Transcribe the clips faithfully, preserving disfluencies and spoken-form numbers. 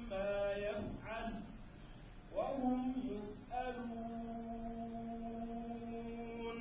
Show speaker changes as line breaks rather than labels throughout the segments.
عما يفعل وهم يسألون.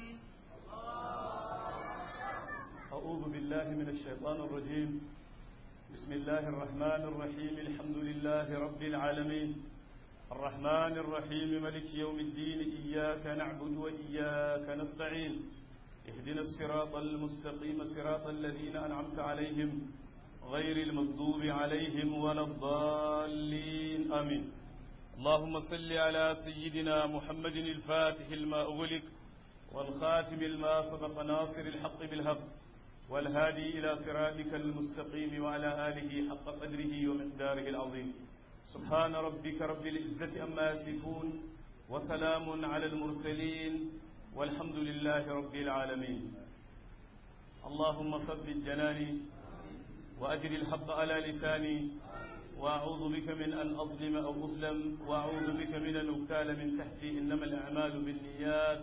أعوذ بالله من الشيطان الرجيم. بسم الله الرحمن الرحيم. الحمد لله رب العالمين الرحمن الرحيم ملك يوم الدين. إياك نعبد وإياك نستعين. اهدنا الصراط المستقيم صراط الذين أنعمت عليهم غير المغضوب عليهم ولا الضالين آمين. اللهم صل على سيدنا محمد الفاتح لما أغلق والخاتم لما سبق ناصر الحق بالحق والهادي إلى صراطك المستقيم وعلى آله حق قدره ومقداره العظيم. سبحان ربك رب العزة أما يصفون وسلام على المرسلين والحمد لله رب العالمين. اللهم ثبت جناني وأجر الحق على لساني وأعوذ بك من أن أظلم أو أظلم وأعوذ بك من أن أغتال من تحتي. إنما الأعمال بالنيات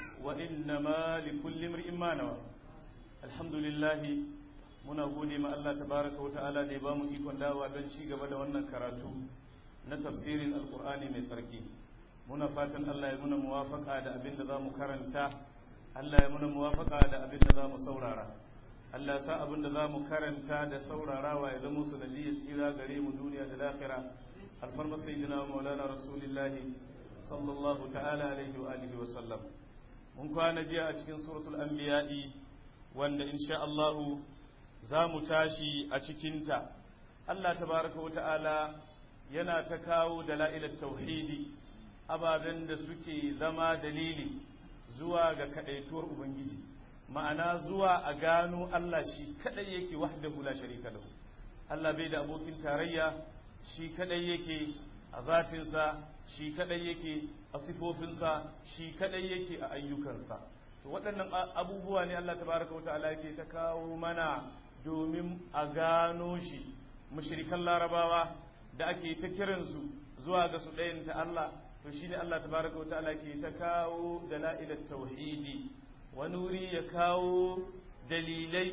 وإنما لكل امرئ ما نوى. الحمد لله muna gode ma Allah tabaraka wa ta'ala da ya bamu ikon dawa don ci gaba da wannan karatu na tafsirin alkur'ani mai tsarki. Muna fatan Allah ya muna muwafaka da abin da zamu karanta, Allah ya muna muwafaka da abin da zamu saurara. Allah ya sa abin da zamu karanta da saurarawa ya zama sanadiyyar tsira gare mu duniya da lahira. Alfarma sayyidina Maulana Rasulullahi sallallahu ta'ala alaihi wa alihi wa sallam. Mun kwana jiya a cikin suratul anbiya'i wanda insha Allah za mu tashi a cikinta. Allah tabaraka wa ta'ala yana ta kawo dala'ilar tauhidi, ababen da suke zama dalili zuwa ga kadaituwar Ubangiji, ma'ana zuwa a gano Allah shi kadai yake wahdahu la sharika lahu. Allah bai da abokin tarayya, shi kadai yake a zatinsa, shi kadai yake a sifofinsa, shi kadai yake a ayyukansa. To waɗannan abubuwa ne Allah tabaraka wa ta'ala yake ta kawo mana domin a gano shi. Mushrikan larabawa da ake ta kiransu zuwa ga su ɗayanta Allah, to shine Allah tabaraka wa ta'ala ke ta kawo dala'ilat tauhidi. Wani wuri ya kawo dalilai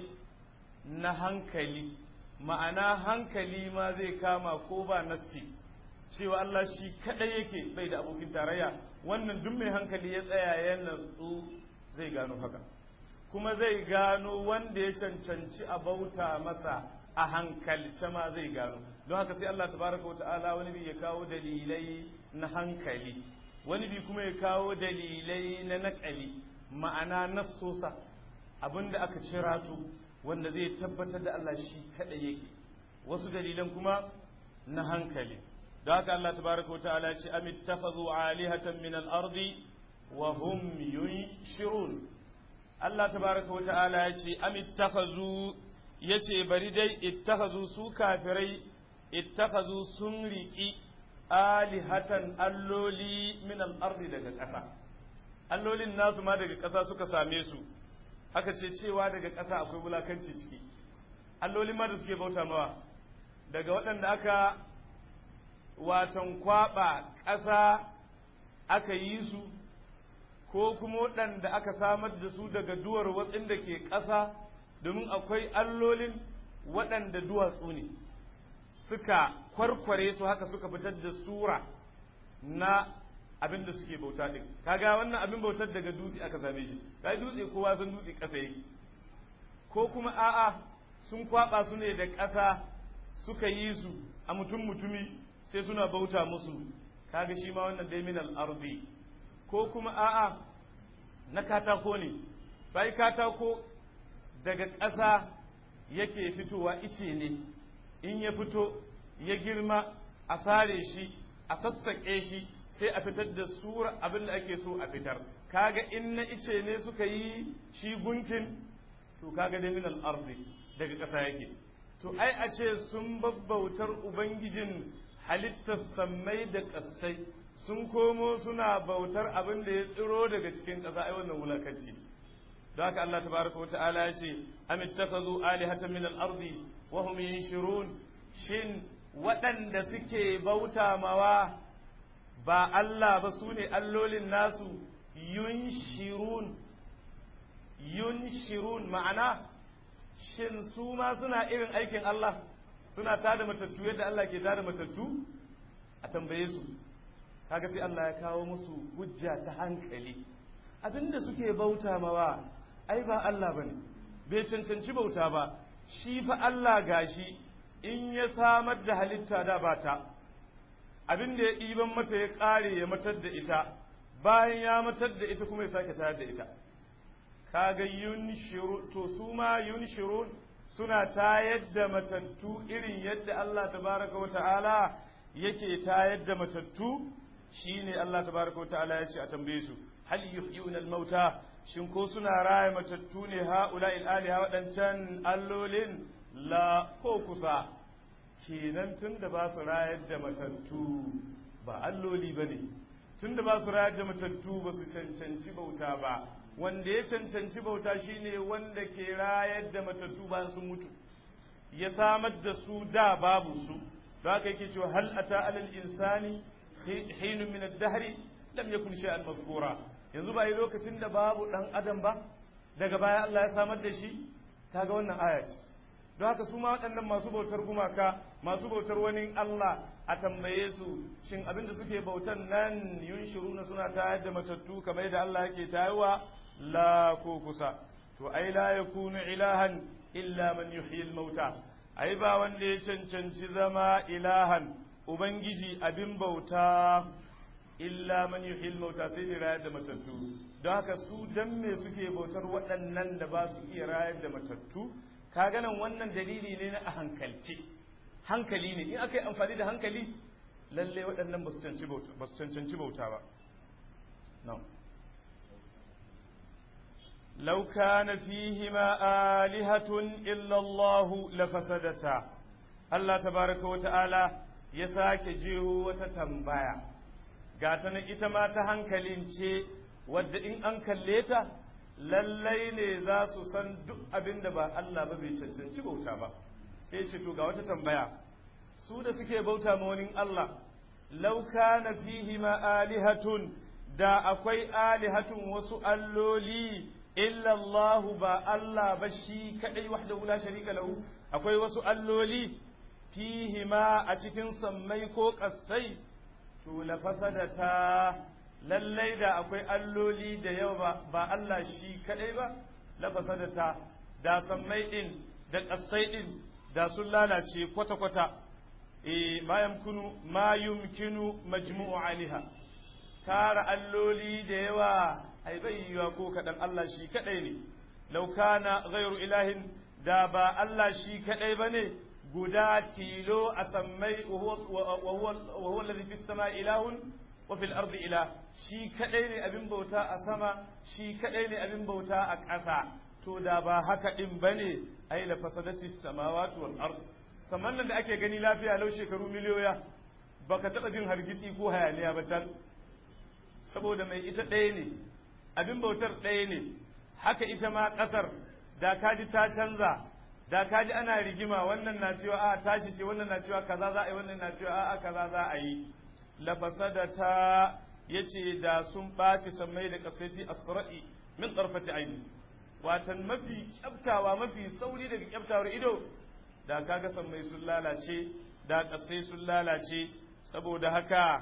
na hankali, ma'ana hankali ma zai kama ko ba nassi cewa Allah shi kadai yake bai da abokin tarayya. Wannan duk mai hankali ya tsaya ya natsu zai gano haka, kuma zai gano wanda ya cancanci a bauta masa a hankalce ma zai gano. Don haka sai Allah tabaraka wata'ala wani bi ya kawo dalilai na hankali, wani bi kuma ya kawo dalilai na naƙali, ma'ana nassosa, abinda aka cira su wanda zai tabbatar da Allah shi kaɗai yake, wasu dalilan kuma na hankali. Don haka Allah tabaraka wata'ala ya ce amittakhadhu alihatan min al-ardi wa hum yunshirun. Allah tabaraka wa ta'ala ya ce am ittakhazu, yace bari dai ittakhazu su kafirai ittakhazu sun riki alihatan alloli min al-ardi daga ƙasa. Allolin nasu ma daga ƙasa suka same su, aka ce cewa daga ƙasa akwai wulakanci ciki. Allolin ma da suke bauta mawa daga waɗanda aka watan kwaba ƙasa aka yi su, ko kuma waɗanda aka samar da su daga duwar watsin da ke ƙasa, domin akwai allolin waɗanda duwatsu ne suka kwarkware su haka suka fitar da sura na abin da suke bauta ɗin. Kaga wannan abin bautar daga dutse aka same shi, kai dutse kowa san dutse ƙasa yake, ko kuma a'a sun kwaɓa su ne da ƙasa suka yi su a mutum mutumi sai suna bauta musu, kaga shi ma wannan dai min al-ardi. Ko kuma a'a na katako ne, bai katako daga ƙasa yake fitowa, ice ne, in ya fito ya girma a sare shi a sassaƙe shi sai a fitar da sura abin da ake so a fitar. Kaga in na ice ne suka yi shi gunkin, to kaga da min al-ardi daga ƙasa yake. To ai a ce sun babbautar ubangijin halittar sammai da ƙasai, sun komo suna bautar abin da ya tsiro daga cikin ƙasa, ai wannan wulakanci. Da haka Allah tabaraka wa ta'ala ya ce am ittakhadhu alihatan min al-ardi wa hum yunshirun, shin waɗanda suke bauta mawa ba Allah ba su ne allolin nasu, yunshirun yunshirun ma'ana shin su ma suna irin aikin Allah, suna tada matattu yadda Allah ke tada matattu a tambaye su kaga sai Allah ya kawo musu hujja ta hankali abinda suke bauta mawa ai ba Allah bane bai cancanci bauta ba shi fa Allah gashi in ya samar da halitta da bata abinda ya ɗiban mata ya ƙare ya matar da ita bayan ya matar da ita kuma ya sake tayar da ita kaga yunshiru to su ma yunshirun suna tayar da matattu irin yadda Allah tabaraka wa ta'ala yake tayar da matattu shine Allah tabaraka wa ta'ala ya ce a tambaye su hal yuhyuna al-mauta shin ko suna raya matattu ne ha'ula'il aliha waɗancan allolin la ko kusa kenan tunda ba su rayar da matattu ba alloli bane tunda ba su rayar da matattu ba su cancanci bauta ba wanda ya cancanci bauta shine wanda ke rayar da matattu bayan sun mutu ya samar da su da babu su don haka yake cewa hal ata alal insani hinun min ad-dahr lam yakun shay'an mazkura yanzu ba yi lokacin da babu dan adam ba daga baya Allah ya samar da shi kaga wannan aya ce don haka su ma waɗannan masu bautar gumaka masu bautar wani Allah a tambaye su shin abinda suke bautan nan yunshiruna suna tayar da matattu kamar yadda Allah yake tayarwa la ko kusa to ai la yakunu ilahan illa man yuhyi al-mauta ai ba wanda ya cancanci zama ilahan ubangiji abin bauta illa man yuhyi al-mauta sai ne rayar da matattu don haka su dan me suke bautar waɗannan da ba su iya rayar da matattu kaga nan wannan dalili ne na a hankalci hankali ne in aka yi amfani da hankali lalle waɗannan ba su cancanci bauta ba no. لو كان فيهما آلهة إلا الله لفسدتا الله تبارك وتعالى يساك جيهو وتتنبايا قاتنا إتما تهنكلين شيء ود إن أنكليتا lallai ne za su san duk abin da ba Allah ba bai cancanci bauta ba sai ce to ga wata tambaya su da suke bauta ma wani Allah law kana fihi ma alihatun da akwai alihatun wasu alloli illa Allah ba Allah ba shi kadai wahdahu la sharika lahu akwai wasu alloli fihi ma a cikin sammai ko kassai to la fasadata lallai da akwai alloli da yawa ba Allah shi kadai ba la fasadata da sammai din da kassai din da sun lalace kwata kwata eh ma yumkinu ma yumkinu majmu'u aliha tara alloli da yawa ai bai yiwa ko kadan Allah shi kadai ne law kana ghayru ilahin da ba Allah shi kadai bane guda tilo a sammai wa huwa alladhi fis samai ilahun wa fil ardi ilah shi kadai ne abin bauta a sama shi kadai ne abin bauta a ƙasa to da ba haka din bane ai la fasadati samawati wal ard saman nan da ake gani lafiya lau shekaru miliyoya baka taba jin hargitsi ko hayaniya ba can saboda mai ita ɗaya ne abin bautar ɗaya ne haka ita ma ƙasar da kaji ta canza da kaji ana rigima wannan na cewa a tashi ce wannan na cewa kaza za a yi wannan na cewa a kaza za a yi lafasadata yace da sun ɓaci sammai da ƙasai asra'i min tsarfati aini watan mafi kyaftawa mafi sauri daga kyaftawar ido da kaga sammai sun lalace da ƙasai sun lalace saboda haka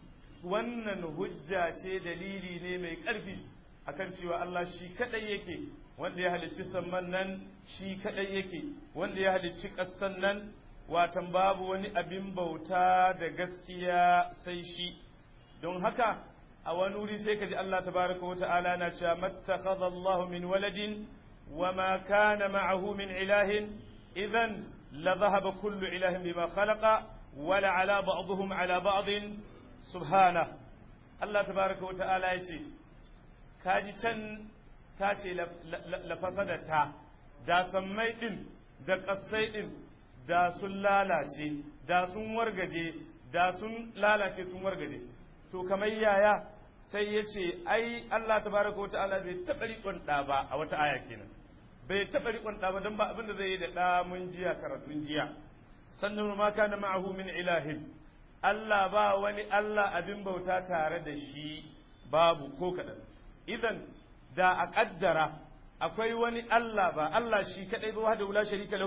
wannan hujja ce dalili ne mai ƙarfi akan cewa Allah shi kadai yake wanda ya halicci samman nan shi kadai yake wanda ya halicci ƙasan nan watan babu wani abin bauta da gaskiya sai shi don haka a wani wuri sai kaji Allah tabaraka wa ta'ala na cewa mattakhadha Allahu min waladin wa ma kana ma'ahu min ilahin idan la dhahaba kullu ilahin bima khalaqa wa la ala ba'dihim ala ba'd subhana Allah tabaraka wa ta'ala yace kaji can ta ce la fasadata da sammai din da kasai din da sun lalace da sun wargaje da sun lalace sun wargaje to kamar yaya sai ya ce ai Allah tabaraka wa ta'ala bai taɓa riƙon ɗa ba a wata aya kenan bai taɓa riƙon ɗa ba don ba abin da zai yi da ɗa mun jiya karatun jiya sannan ma kana ma'ahu min ilahin Allah ba wani Allah abin bauta tare da shi babu ko kaɗan idan da a ƙaddara akwai wani Allah ba Allah shi kaɗai ba wahda la sharika lahu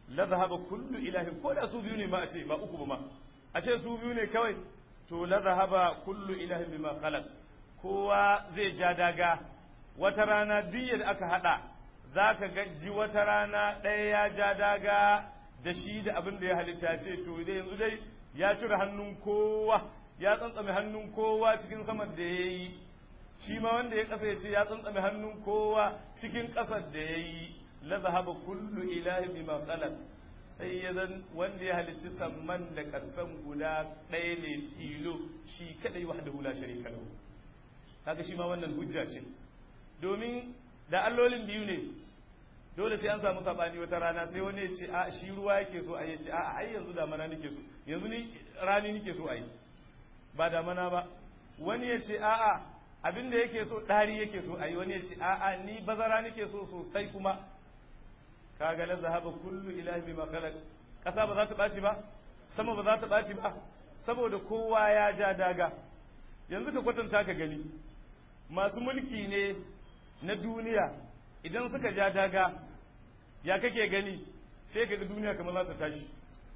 la zahaba kullu ilahin ko da su biyu ne ma a ce ba uku ba ma a ce su biyu ne kawai to la zahaba kullu ilahin bima khalaq kowa zai ja daga wata rana duk da aka hada zaka gaji wata rana ɗaya ya ja daga da shi da abin da ya halitta ce to dai yanzu dai ya cire hannun kowa ya tsantsame hannun kowa cikin saman da ya yi shi ma wanda ya kasa ya ce ya tsantsame hannun kowa cikin ƙasar da ya yi la zahaba kullu ilahin bima khalaq sai ya zan wanda ya halicci samman da kasan guda ɗaya ne tilo shi kadai wahdahu la sharika lahu kaga shi ma wannan hujja ce domin da allolin biyu ne dole sai an samu sabani wata rana sai wani ya ce a shi ruwa yake so a ya ce a ai yanzu damana nake so yanzu ni rani nake so a yi ba damana ba wani ya ce a a abin da yake so ɗari yake so a yi wani ya ce a a ni bazara nake so sosai kuma kaga la zahaba kullu ilahi bima khalaq kasa ba za ta baci ba sama ba za ta baci ba saboda kowa ya ja daga yanzu ka kwatanta ka gani masu mulki ne na duniya idan suka ja daga ya kake gani sai kaga duniya kamar za ta tashi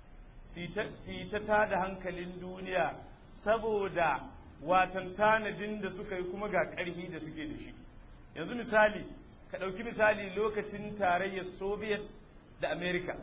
si ta tada hankalin duniya saboda watan tanadin da suka yi kuma ga ƙarfi da suke da shi yanzu misali ka ɗauki misali lokacin tarayyar soviet da america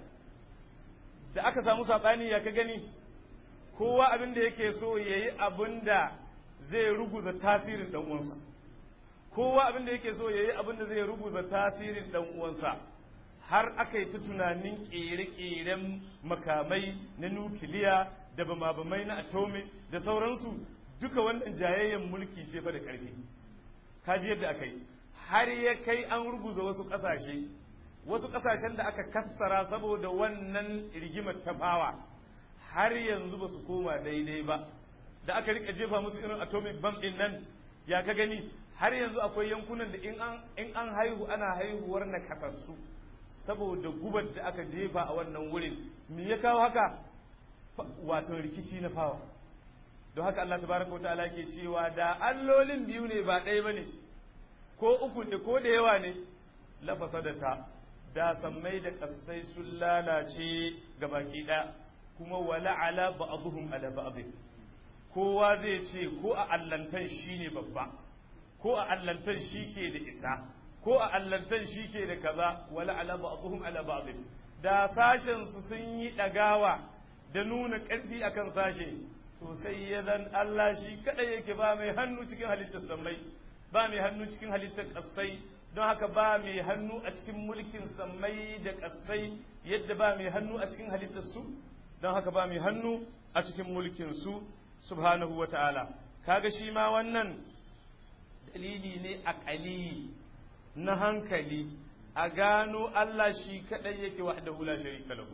da aka samu saɓani ya ka gani kowa abin da yake so ya yi abin da zai ruguza tasirin ɗan'uwansa kowa abin da yake so ya yi abin da zai ruguza tasirin ɗan'uwansa har aka yi ta tunanin ƙere-ƙeren makamai na nukiliya da bama-bamai na atomi da sauransu duka wannan jayayyen mulki ce fa da ƙarfi kaji yadda aka yi har ya kai an ruguza wasu ƙasashe wasu ƙasashen da aka kassara saboda wannan rigimar tafawa har yanzu ba su koma daidai ba da aka rika jefa musu irin atomic bomb din nan ya ka gani har yanzu akwai yankunan da in an haihu ana haihuwar na kasassu saboda gubar da aka jefa a wannan wurin me ya kawo haka wato rikici na fawa don haka Allah tabaraka wa ta'ala ke cewa da allolin biyu ne ba ɗaya bane ko uku ne ko da yawa ne la fasadata da sammai da kasai sun lalace gabaki ɗaya kuma wala ala ba'dhum ala ba'd kowa zai ce ko a allantan shine babba ko a allantan shike da isa ko a allantan shike da kaza wala ala ba'dhum ala ba'd da sashen su sun yi dagawa da nuna ƙarfi akan sashe to sai ya zan Allah shi kadai yake ba mai hannu cikin halittar sammai ba mai hannu cikin halittar ƙasai don haka ba mai hannu a cikin mulkin sammai da ƙasai yadda ba mai hannu a cikin halittar su don haka ba mai hannu a cikin mulkin su subhanahu wa ta'ala kaga shi ma wannan dalili ne aqali na hankali a gano Allah shi kadai yake wahdahu la sharika lahu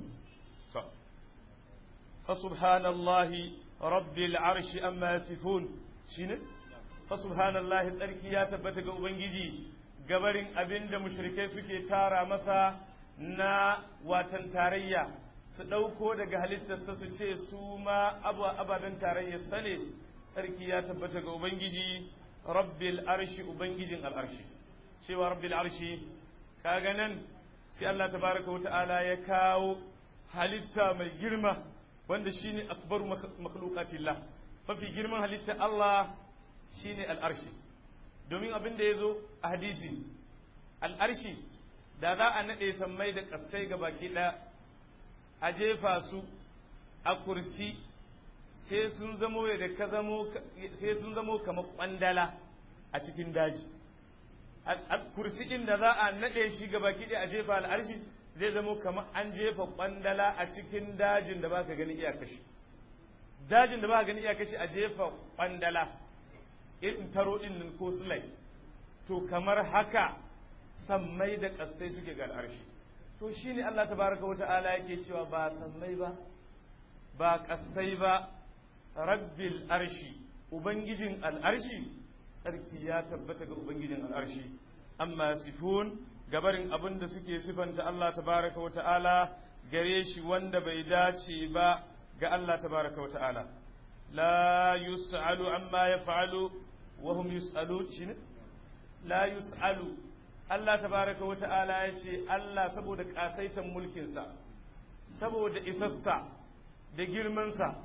fa subhanallahi rabbil arshi amma yasifun shine fa subhanallahi tsarki ya tabbata ga ubangiji gabarin abinda mushrikai suke tara masa na watan tarayya su ɗauko daga halittarsa su ce su ma ababen tarayyar sane tsarki ya tabbata ga ubangiji rabbil arshi ubangijin al'arshi cewa rabbil arshi kaga nan sai Allah tabaraka wa ta'ala ya kawo halitta mai girma wanda shine akbaru makhluqatillah mafi girman halitta Allah shine al'arshi domin abin da yazo a hadisi al'arshi da za a nade sammai da kasai ga baki ɗaya a jefa su a kursi sai sun zamo da ka zamo sai sun zamo kamar kwandala a cikin daji kursi din da za a nade shi ga baki ɗaya a jefa al'arshi zai zamo kamar an jefa kwandala a cikin dajin da baka gani iyakashi dajin da baka gani iyakashi a jefa kwandala irin taro din nan ko sulai to kamar haka sammai da kasai suke ga al'arshi to shine Allah tabaraka wa ta'ala yake cewa ba sammai ba ba kasai ba rabbil arshi ubangijin al'arshi sarki ya tabbata ga ubangijin al'arshi amma sifun gabarin abin da suke sifanta Allah tabaraka wa ta'ala gare shi wanda bai dace ba ga Allah tabaraka wa ta'ala la yus'alu amma yaf'alu wa hum yus'alun shine la yus'alu Allah tabaraka wa ta'ala ya ce Allah saboda kasaitan mulkinsa saboda isassa da girmansa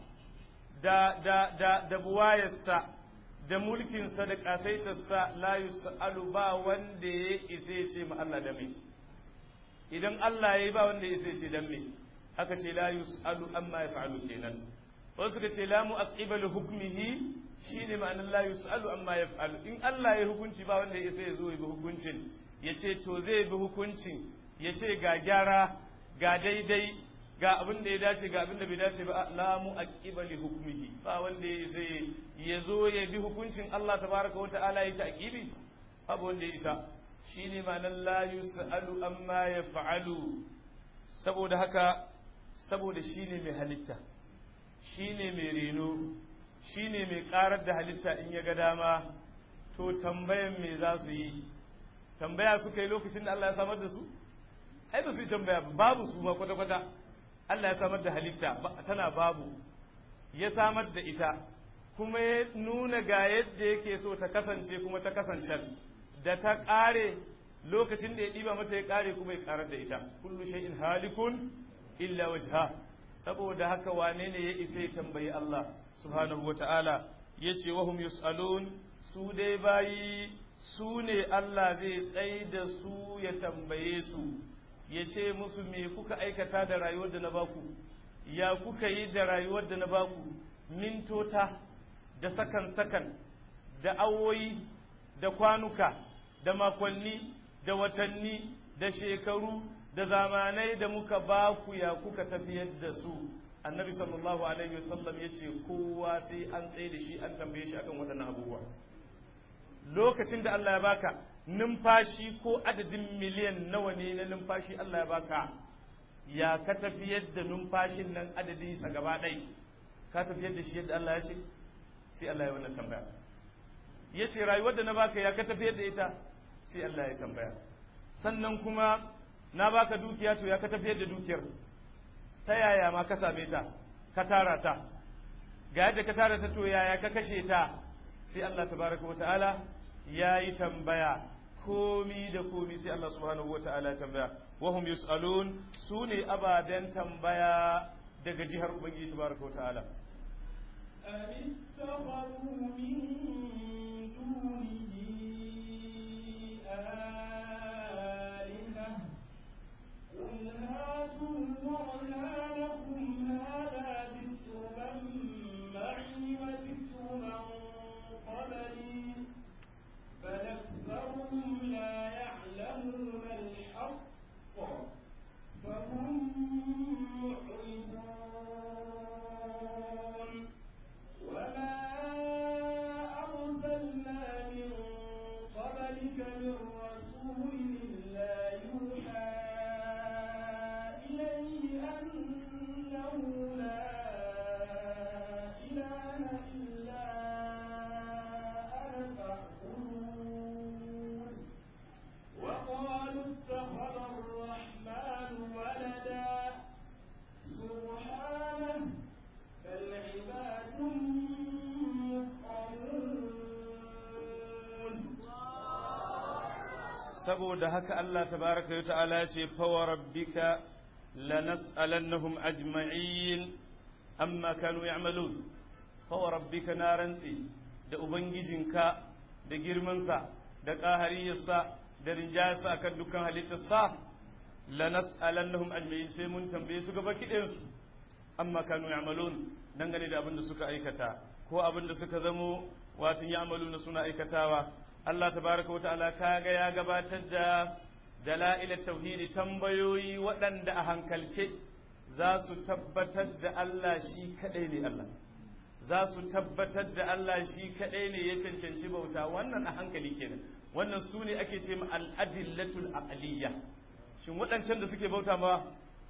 da da da da buwayarsa da mulkinsa da kasaitarsa la yus'alu ba wanda ya isa ya ce ma Allah da me idan Allah yayi ba wanda ya isa ya ce dan me aka ce la yus'alu amma yaf'alu kenan wasu suka ce la mu'aqqiba li hukmihi shine ma'anar la yus'alu amma yaf'alu in Allah ya hukunci ba wanda ya isa ya zo ya bi hukuncin ya ce to zai bi hukuncin ya ce ga gyara ga daidai ga abin da ya dace ga abin da bai dace ba la mu'aqqiba li hukmihi ba wanda ya isa ya zo ya bi hukuncin Allah tabaraka wata'ala ya ta'qibi babu wanda ya isa shine ma'anar la yus'alu amma yaf'alu saboda haka saboda shine mai halitta shine mai reno shine mai karar da halitta in ya ga dama to tambayan me za su yi tambaya suka yi lokacin da Allah ya samar da su ai ba su yi tambaya babu su ma kwata-kwata Allah ya samar da halitta tana babu ya samar da ita kuma ya nuna ga yadda yake so ta kasance kuma ta kasance da ta ƙare lokacin da ya ɗiba mata ya ƙare kuma ya ƙarar da ita kullu shay'in halikun illa wajha saboda haka wane ne ya isa ya tambayi Allah subhanahu wata'ala yace wahum yus'alun su dai bayi su ne Allah zai tsai da su ya tambaye su ya ce musu me kuka aikata da rayuwar da na baku ya kuka yi da rayuwar da na baku mintota da sakan-sakan da awoyi da kwanuka da makonni da watanni da shekaru da zamanai da muka baku ya kuka tafiyar da su annabi sallallahu alaihi wasallam ya ce kowa sai an tsaye da shi an tambaye shi akan waɗannan abubuwa lokacin da Allah ya baka numfashi ko adadin miliyan nawa ne na numfashi Allah ya baka ya ka tafiyar da numfashin nan adadin sa gaba ɗai ka tafiyar da shi yadda Allah ya ce sai Allah ya wannan tambaya ya ce rayuwar da na baka ya ka tafiyar da ita sai Allah ya tambaya sannan kuma na baka dukiya to ya ka tafiyar da dukiyar ta yaya ma ka same ta ka tara ta ga yadda ka tara ta to yaya ka kashe ta sai Allah tabaraka wa ta'ala ya yi tambaya komi da komi sai Allah subhanahu wa ta'ala tambaya wahum yus'alun su ne ababen tambaya daga jihar ubangiji tabaraka wa ta'ala saboda haka Allah tabaraka wa ta'ala ya ce fa wa rabbika lanas'alannahum ajma'in amma kanu ya'malun fa wa rabbika narantsi da ubangijinka da girmansa da qahariyarsa da rinjayarsa akan dukkan halittarsa lanas'alannahum ajma'in sai mun tambaye su gaba kidin su amma kanu ya'malun dangane da abin da suka aikata ko abin da suka zamo wato ya'maluna suna aikatawa Allah tabaraka wa ta'ala kaga ya gabatar da dalail tauhidi tambayoyi waɗanda a hankalce za su tabbatar da Allah shi kadai ne Allah za su tabbatar da Allah shi kadai ne ya cancanci bauta wannan a hankali kenan wannan su ne ake ce ma al-adillatul aqliyya shin waɗancan da suke bauta ma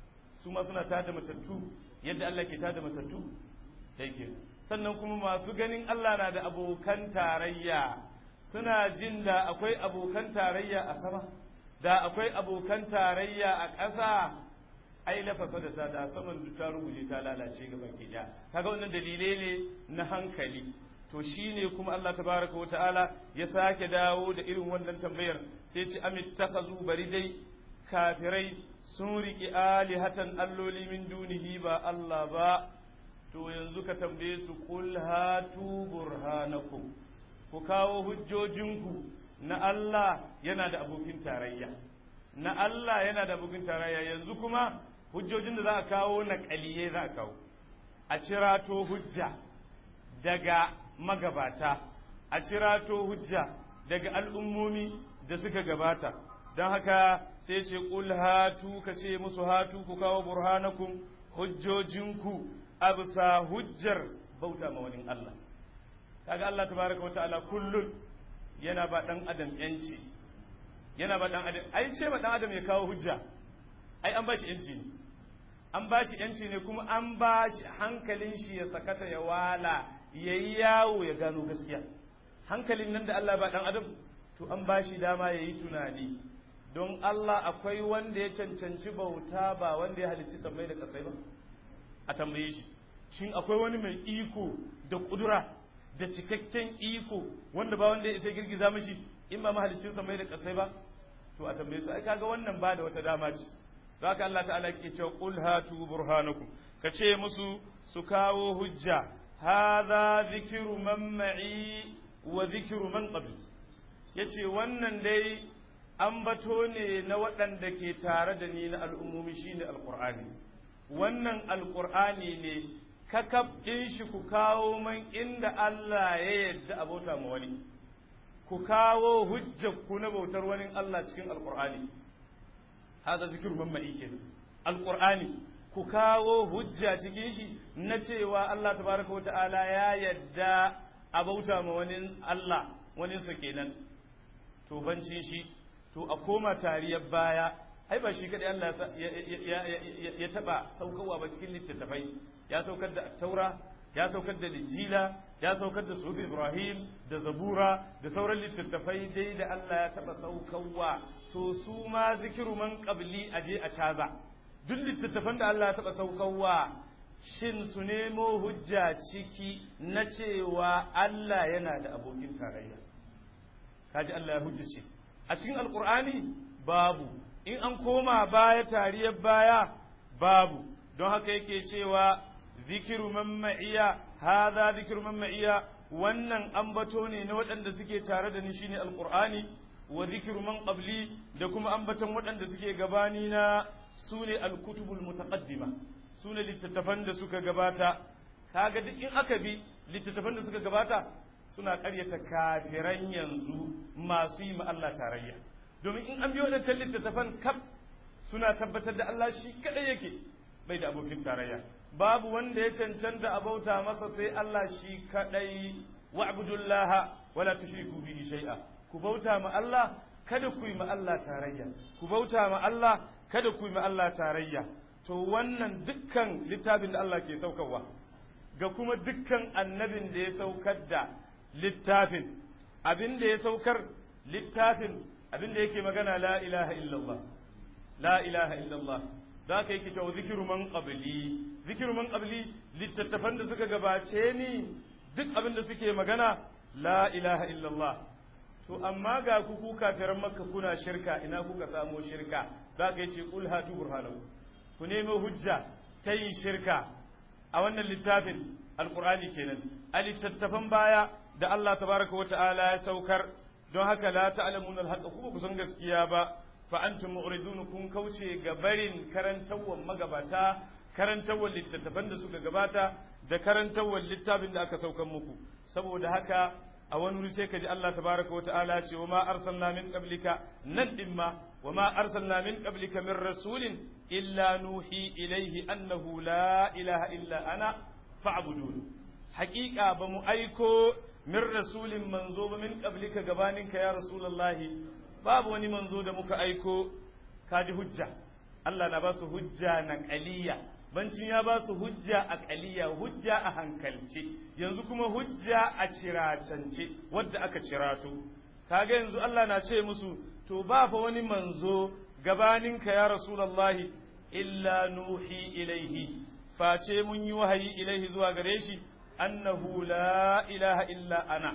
su ma suna tada matattu yadda Allah ke tada matattu yake sannan kuma masu ganin Allah na da abokan tarayya suna jin da akwai abokan tarayya a sama da akwai abokan tarayya a ƙasa ai lafasa da ta da saman duk ta ruguje ta lalace gaba ke da kaga wannan dalilai ne na hankali to shine kuma Allah tabaraka wa ta'ala ya sake dawo da irin wannan tambayar sai ce amit takhazu bari dai kafirai sun riƙi alihatan alloli min dunihi ba Allah ba to yanzu ka tambaye su qul hatu burhanakum ku kawo hujjojinku na Allah yana da abokin tarayya na Allah yana da abokin tarayya yanzu kuma hujjojin da za a kawo na ƙaliye za a kawo a cirato hujja daga magabata a cirato hujja daga al'ummomi da suka gabata don haka sai ce ƙul hatu ka ce musu hatu ku kawo burhanakum hujjojinku a bisa hujjar bauta ma wani Allah kaga Allah tabaraka wa ta'ala kullun yana ba dan adam yanci yana ba dan adam ai ce ma dan adam ya kawo hujja ai an bashi yanci ne an bashi yanci ne kuma an bashi hankalin shi ya sakata ya wala yayi yawo ya gano gaskiya hankalin nan da Allah ba dan adam to an bashi dama yayi tunani don Allah akwai wanda ya cancanci bauta ba wanda ya halicci sammai da kasai ba a tambaye shi shin akwai wani mai iko da kudura da cikakken iko wanda ba wanda ya isa girgiza mishi in ba mahalicin sammai da kasai ba to a tambaye su ai kaga wannan ba da wata dama ce haka Allah ta'ala ke cewa qul hatu burhanakum kace musu su kawo hujja hadha dhikru man ma'i wa dhikru man qabli yace wannan dai ambato ne na waɗanda ke tare da ni na al'ummomi shine alqur'ani wannan alqur'ani ne kakab din shi ku kawo man inda Allah ya yadda abota ma wani ku kawo hujjar ku na bautar wani Allah cikin alqur'ani hada zikru man ma'i kenan alqur'ani ku kawo hujja cikin shi na cewa Allah tabaraka wa ta'ala ya yadda a bauta ma wani Allah wani sa kenan to bancin shi to a koma tariyar baya ai ba shi kadai Allah ya taba saukarwa ba cikin littattafai ya saukar da taura ya saukar da linjila ya saukar da suhuf ibrahim da zabura da sauran littattafai dai da Allah ya taba saukarwa to su ma zikiru man qabli aje a caza duk littattafan da Allah ya taba saukarwa shin su nemo hujja ciki na cewa Allah yana da abokin tarayya kaji Allah ya hujjace a cikin alqur'ani babu in an koma baya tariyar baya babu don haka yake cewa zikiru man ma'iya hadha zikiru man ma'iya wannan ambato ne na waɗanda suke tare da ni shine alqur'ani wa zikiru man qabli da kuma ambaton waɗanda suke gabani na sune alkutubul mutaqaddima sune littattafan da suka gabata kaga duk in aka bi littattafan da suka gabata suna ƙaryata kafiran yanzu masu yi ma Allah tarayya domin in an bi waɗancan littattafan kaf suna tabbatar da Allah shi kaɗai yake bai da abokin tarayya babu wanda ya cancanta a bauta masa sai Allah shi kaɗai wa'budullaha wala tushriku bihi shay'a ku bauta ma Allah kada ku yi ma Allah tarayya ku bauta ma Allah kada ku yi ma Allah tarayya to wannan dukkan littafin da Allah ke saukarwa ga kuma dukkan annabin da ya saukar da littafin abin da ya saukar littafin abin da yake magana la ilaha illallah la ilaha illallah da ka yake cewa zikiru man qabli zikiru man qabli littattafan da suka gabace ni duk abin da suke magana la ilaha illallah to amma ga ku ku kafiran makka kuna shirka ina kuka samo shirka da ka yace qul hatu burhanakum ku nemo hujja ta yin shirka a wannan littafin alqur'ani kenan a littattafan baya da Allah tabaraka wa ta'ala ya saukar don haka la ta'lamuna al-haqqa kuma ku san gaskiya ba fa antum mu'ridun kun kauce ga barin karantawan magabata karantawan littattafan da suka gabata da karantawan littafin da aka saukan muku saboda haka a wani wuri sai kaji Allah tabaraka wa ta'ala ce wa ma arsalna min qablika nan din ma wa ma arsalna min qablika min rasulin illa nuhi ilayhi annahu la ilaha illa ana fa'budun haqiqa ba mu aiko min rasulin manzo ba min qablika gabaninka ya rasulullahi babu wani manzo da muka aiko kaji hujja Allah na ba su hujja na qaliya bancin ya ba su hujja a qaliya hujja a hankalce yanzu kuma hujja a ciratance wadda aka cirato kaga yanzu Allah na ce musu to ba fa wani manzo gabaninka ya rasulullahi illa nuhi ilaihi face mun yi wahayi ilaihi zuwa gare shi annahu la ilaha illa ana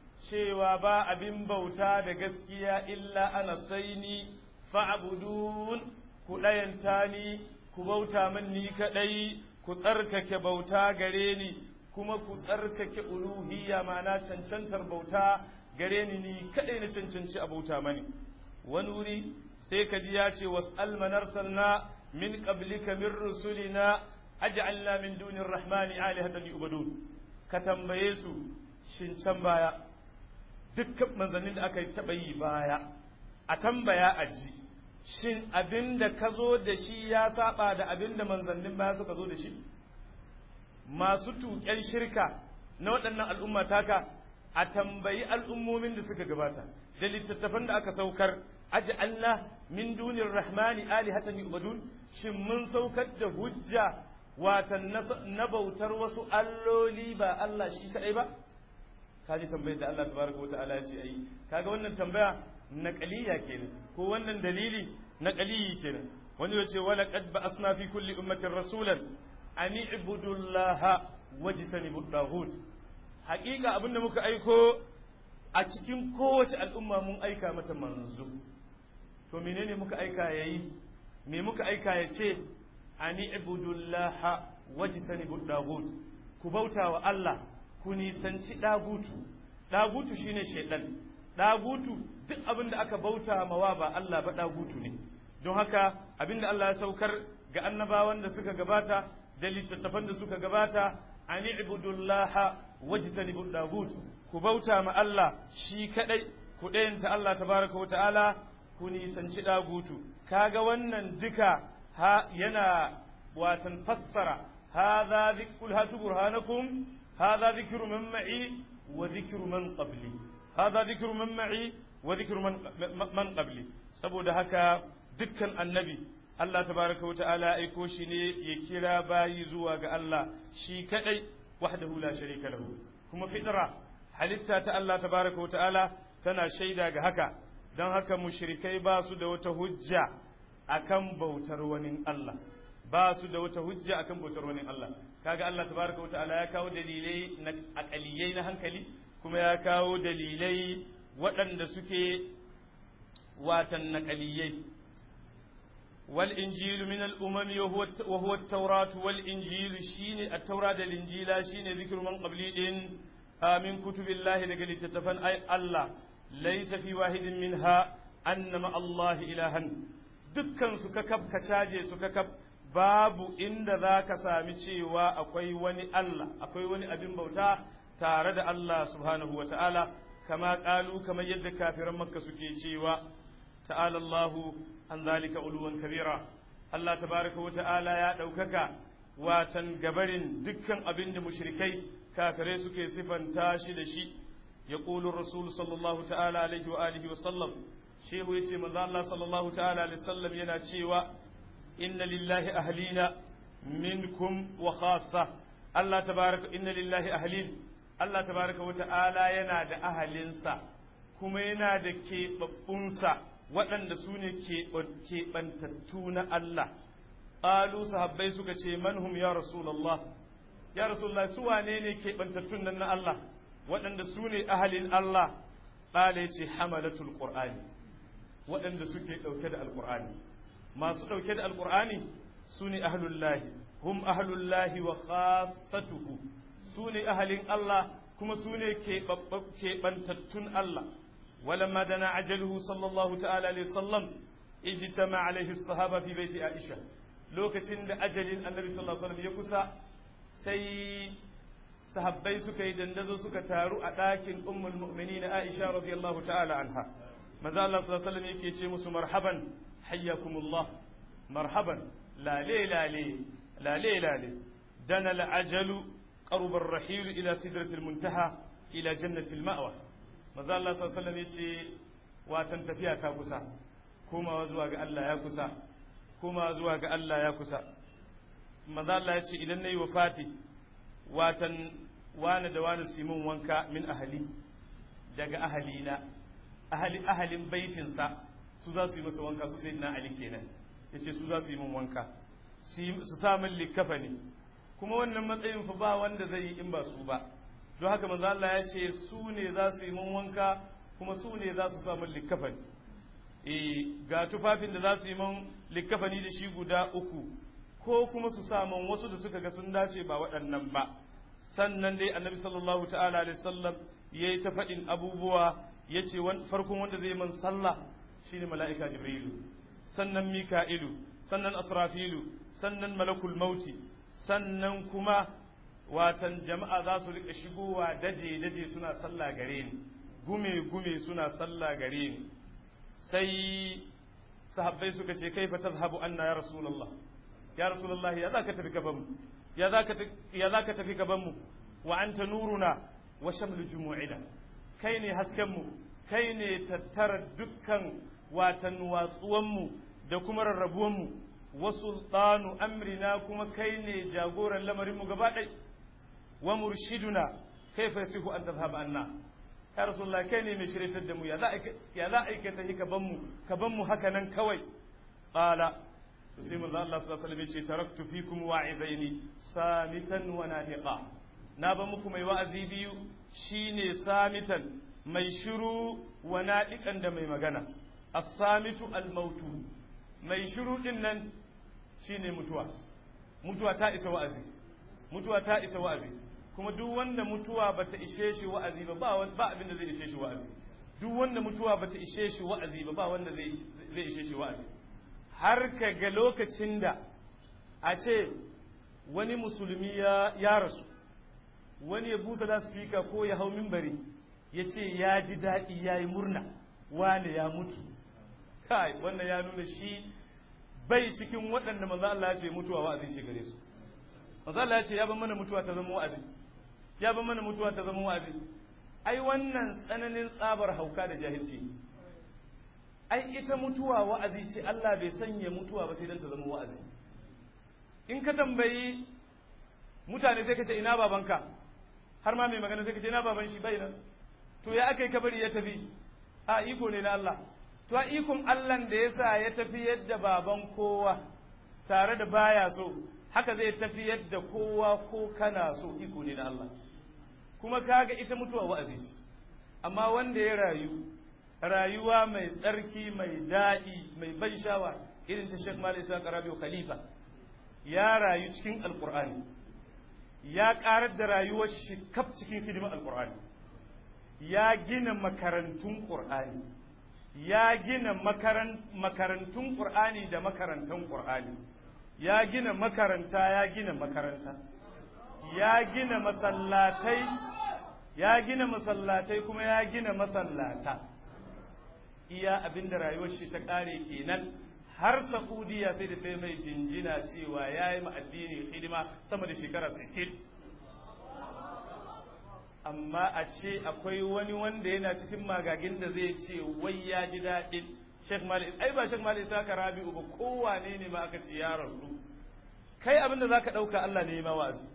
cewa ba abin bauta da gaskiya illa ana sai ni fa'budun ku ɗayanta ni ku bauta min ni kaɗai ku tsarkake bauta gare ni kuma ku tsarkake uluhiyya ma'ana cancantar bauta gare ni ni kaɗai na cancanci a bauta mani wani wuri sai ka ji ya ce was'al man arsalna min qablika min rusulina aj'alna min dunir rahmani alihatan yu'badun ka tambaye su shin can baya dukkan manzannin da aka yi taɓa yi baya a tambaya a ji shin abin da ka zo da shi ya saba da abin da manzannin baya suka zo da shi masu tuƙen shirka na waɗannan al'umma taka a tambayi al'ummomin da suka gabata da littattafan da aka saukar aj'alna min dunir rahmani alihatan yu'badun shin mun saukar da hujja watan na bautar wasu alloli ba Allah shi kadai ba kaji tambayar da Allah tabaraka wa ta'ala ya ce ai kaga wannan tambaya naqaliya kenan ko wannan dalili naqaliyi kenan wani ya ce wala qad ba'asna fi kulli ummatin rasulan an i'budu allaha wajtanibu at-taghut haƙiƙa abinda muka aiko a cikin kowace al'umma mun aika mata manzo to menene muka aika yayi me muka aika ya ce an i'budu allaha wajtanibu at-taghut ku bauta wa Allah ku nisanci dagutu dagutu shine shaytan dagutu duk abinda aka bauta mawa ba Allah ba dagutu ne don haka abinda Allah ya saukar ga annabawan da suka gabata da littattafan da suka gabata an ibudullaha wajtanibu dagut ku bauta ma Allah shi kadai ku dayanta Allah tabaraka wa ta'ala ku nisanci dagutu kaga wannan duka ha yana watan fassara hadha dhikrul hatu burhanakum hadha dhikru man ma'i wa dhikru man qabli hadha dhikru man ma'i wa dhikru man man qabli saboda haka dukkan annabi Allah tabaraka wata'ala aiko shi ne ya kira bayi zuwa ga Allah shi kadai wahdahu la sharika lahu kuma fitra halitta ta Allah tabaraka wata'ala tana shaida ga haka don haka mushrikai ba su da wata hujja akan bautar wani Allah ba su da wata hujja akan bautar wani Allah kaga Allah tabaraka wata'ala ya kawo dalilai na aqaliyai na hankali kuma ya kawo dalilai waɗanda suke watan naqaliyai والإنجيل من الأمم وهو وهو التوراة والإنجيل شين التوراة الإنجيل شين ذكر من قبلين من كتب الله لقد تتفن أي الله ليس في واحد منها أن مع الله إلها دكان سككب كشاجي سككب babu inda za ka sami cewa akwai wani Allah akwai wani abin bauta tare da Allah subhanahu wa ta'ala kama ƙalu kamar yadda kafiran makka suke cewa ta'ala Allahu an zalika uluwan kabira Allah tabaraka wa ta'ala ya ɗaukaka watan gabarin dukkan abin da mushrikai kafirai suke sifanta shi da shi ya ƙulun rasul sallallahu ta'ala alaihi wa alihi wa sallam shehu ya ce manzo Allah sallallahu ta'ala alaihi sallam yana cewa inna lillahi ahlina minkum wa khassa Allah tabaraka inna lillahi ahlin Allah tabaraka wa ta'ala yana da ahalinsa kuma yana da keɓaɓɓunsa waɗanda su ne keɓantattu na Allah ƙalu sahabbai suka ce manhum ya rasulallah ya rasulallah su wane ne keɓantattun nan na Allah waɗanda su ne ahalin Allah ƙala ya ce hamalatul ƙur'ani waɗanda suke ɗauke da alƙur'ani masu ɗauke da alƙur'ani su ne ahalullahi hum ahalullahi wa khassatuhu su ne ahalin Allah kuma su ne keɓantattun Allah ولما دنا عجله صلى الله تعالى عليه وسلم اجتمع عليه الصحابة في بيت عائشة لوكتين أجل النبي صلى الله عليه وسلم يكسى سي sahabbai suka yi dandazo suka taru a ɗakin ummul mu'minin Aisha radiyallahu ta'ala anha manzo Allah sallallahu alaihi wasallam yake ce musu marhaban hayyakumullah marhaban lale lale lale lale dana al-ajalu qaruba ar-rahil ila sidratil muntaha ila jannatil ma'wa manzo Allah sallallahu alaihi wasallam yace watan tafiya ta kusa komawa zuwa ga Allah ya kusa komawa zuwa ga Allah ya kusa manzo Allah yace idan nayi wafati watan wani da wani su mun wanka min ahali daga ahalina ahali ahalin baitinsa su za su yi masa wanka su sayyidina Ali kenan yace su za su yi mun wanka su sa min likafani kuma wannan matsayin fa ba wanda zai yi in ba su ba don haka manzo Allah ya ce su ne za su yi mun wanka kuma su ne za su sa min likafani eh ga tufafin da za su yi mun likafani da shi guda uku ko kuma su samun wasu da suka ga sun dace ba waɗannan ba. Sannan dai annabi sallallahu ta'ala alaihi wasallam yayi ta faɗin abubuwa yace farkon wanda zai man sallah shine mala'ika jibrilu, sannan mika'ilu, sannan asrafilu, sannan malakul mauti, sannan kuma watan jama'a za su rika shigowa daje daje suna sallah gare ni, gume gume suna sallah gare ni. Sai sahabbai suka ce kaifa tadhhabu anna ya rasulullah, ya rasulullah ya zaka tafi gaban mu, ya zaka ya zaka tafi gaban mu wa anta nuruna wa shamlu jumu'ina, kai ne hasken mu, kai ne tattara dukkan watan watsuwan mu da kuma rarrabuwan mu, wa sultanu amrina kuma kai ne jagoran lamarin mu gaba ɗaya, wa murshiduna kaifa yasihu an tadhhaba anna, ya rasulullah kai ne mai shiryatar da mu, ya za a aikata yi kaban mu kaban mu haka nan kawai. Qala to sai manzo Allah sallallahu alaihi wasallam ya ce taraktu fikum wa'izaini samitan wa nadiqa, na ba muku mai wa'azi biyu shine samitan mai shiru wa nadiqan da mai magana. As-samitu al-mautu, mai shiru din nan shine mutuwa. Mutuwa ta isa wa'azi, mutuwa ta isa wa'azi, kuma duk wanda mutuwa bata ishe shi wa'azi ba ba ba abin da zai ishe shi wa'azi. Duk wanda mutuwa bata ishe shi wa'azi ba ba wanda zai zai ishe shi wa'azi. Har ka ga lokacin da a ce wani musulmi ya ya rasu, wani ya busa da speaker ko ya hau minbari ya ce ya ji daɗi ya yi murna wane ya mutu, kai wannan ya nuna shi bai cikin waɗanda manzo Allah ya ce mutuwa wa'azi ce gare su. Manzo Allah ya ce ya ban mana mutuwa ta zama wa'azi, ya ban mana mutuwa ta zama wa'azi. Ai wannan tsananin tsabar hauka da jahilci. Ai ita mutuwa wa'azi ce, Allah bai sanya mutuwa ba sai dan ta zama wa'azi. In ka tambayi mutane sai ka ce ina babanka, har ma mai magana sai ka ce ina baban shi bai nan, to ya aka yi kabari ya tafi, a iko ne na Allah. To a ikon Allah da ya sa ya tafi yadda baban kowa tare da baya so, haka zai tafi yadda kowa ko kana so, iko ne na Allah. Kuma kaga ita mutuwa wa'azi ce, amma wanda ya rayu rayuwa mai tsarki mai daɗi mai ban shawa irin ta Sheikh Malam Isa Rabi'u Khalifa, ya rayu cikin Alƙur'ani, ya ƙarar da rayuwar shi kaf cikin hidimar Alƙur'ani, ya gina makarantun Ƙur'ani, ya gina makarantun Ƙur'ani da makarantan Ƙur'ani, ya gina makaranta ya gina makaranta, ya gina masallatai ya gina masallatai kuma ya gina masallata. Iya abinda rayuwar shi ta ƙare kenan, har Saudiya sai da ta yi mai jinjina cewa ya yi addini hidima sama da shekara sittin. Amma a ce akwai wani wanda yana cikin magagin da zai ce wai ya ji daɗin Sheikh Malik, ai ba Sheikh Malik Saka Rabi'u ba, kowane ne ma aka ce ya rasu, kai abin da zaka ɗauka Allah ne ma wa'azi.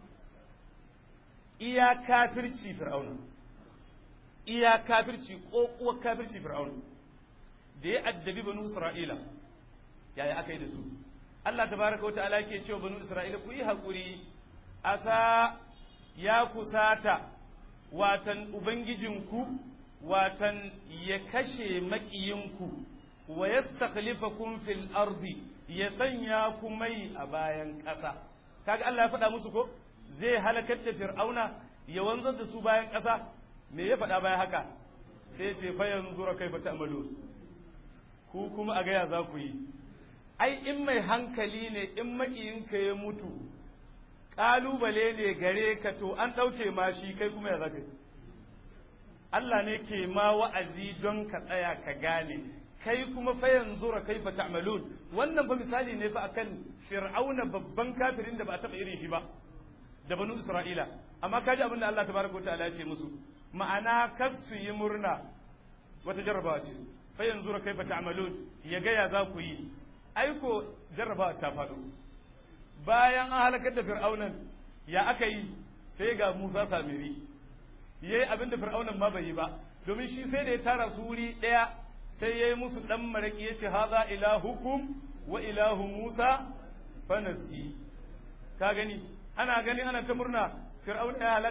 Iya kafirci Fir'auna, iya kafirci ƙoƙuwar kafirci Fir'auna da ya addabi banu Isra'ila, yaya aka yi da su? Allah tabaraka wa ta'ala ke cewa banu Isra'ila ku yi haƙuri, asa ya kusata watan ubangijinku watan ya kashe maƙiyinku wa yastakhlifakum fil ardi, ya sanya ku mai a bayan ƙasa. Kaga Allah ya faɗa musu ko zai halakar da Fir'auna ya wanzar da su bayan ƙasa. Me ya faɗa bayan haka? Sai ce fa yanzura kaifa ta'malu, ku kuma a gaya za ku yi. Ai in mai hankali ne, in maƙiyinka ya mutu ƙalubale ne gare ka, to an ɗauke ma shi, kai kuma ya zaka. Allah ne ke ma wa'azi don ka tsaya ka gane, kai kuma fa yanzura kaifa ta'malun. Wannan fa misali ne fa akan Fir'auna, babban kafirin da ba a taɓa irin shi ba da banu Isra'ila, amma kaji abin da Allah tabaraka wa ta'ala ya ce musu, ma'ana kar su yi murna, wata jarrabawa ce, fa yanzura kaifa ta'malun, ya ga ya za ku yi. Aiko jarrabawa ta faɗo, bayan an halakar da Fir'aunan ya aka yi, sai ga Musa Samiri yayi abin da Fir'aunan ma bai yi ba, domin shi sai da ya tara su wuri ɗaya, sai yayi musu dan maraki yace haza ilahukum wa ilahu Musa fanasi. Ka gani ana gani ana ta murna Fir'auna ya halaka,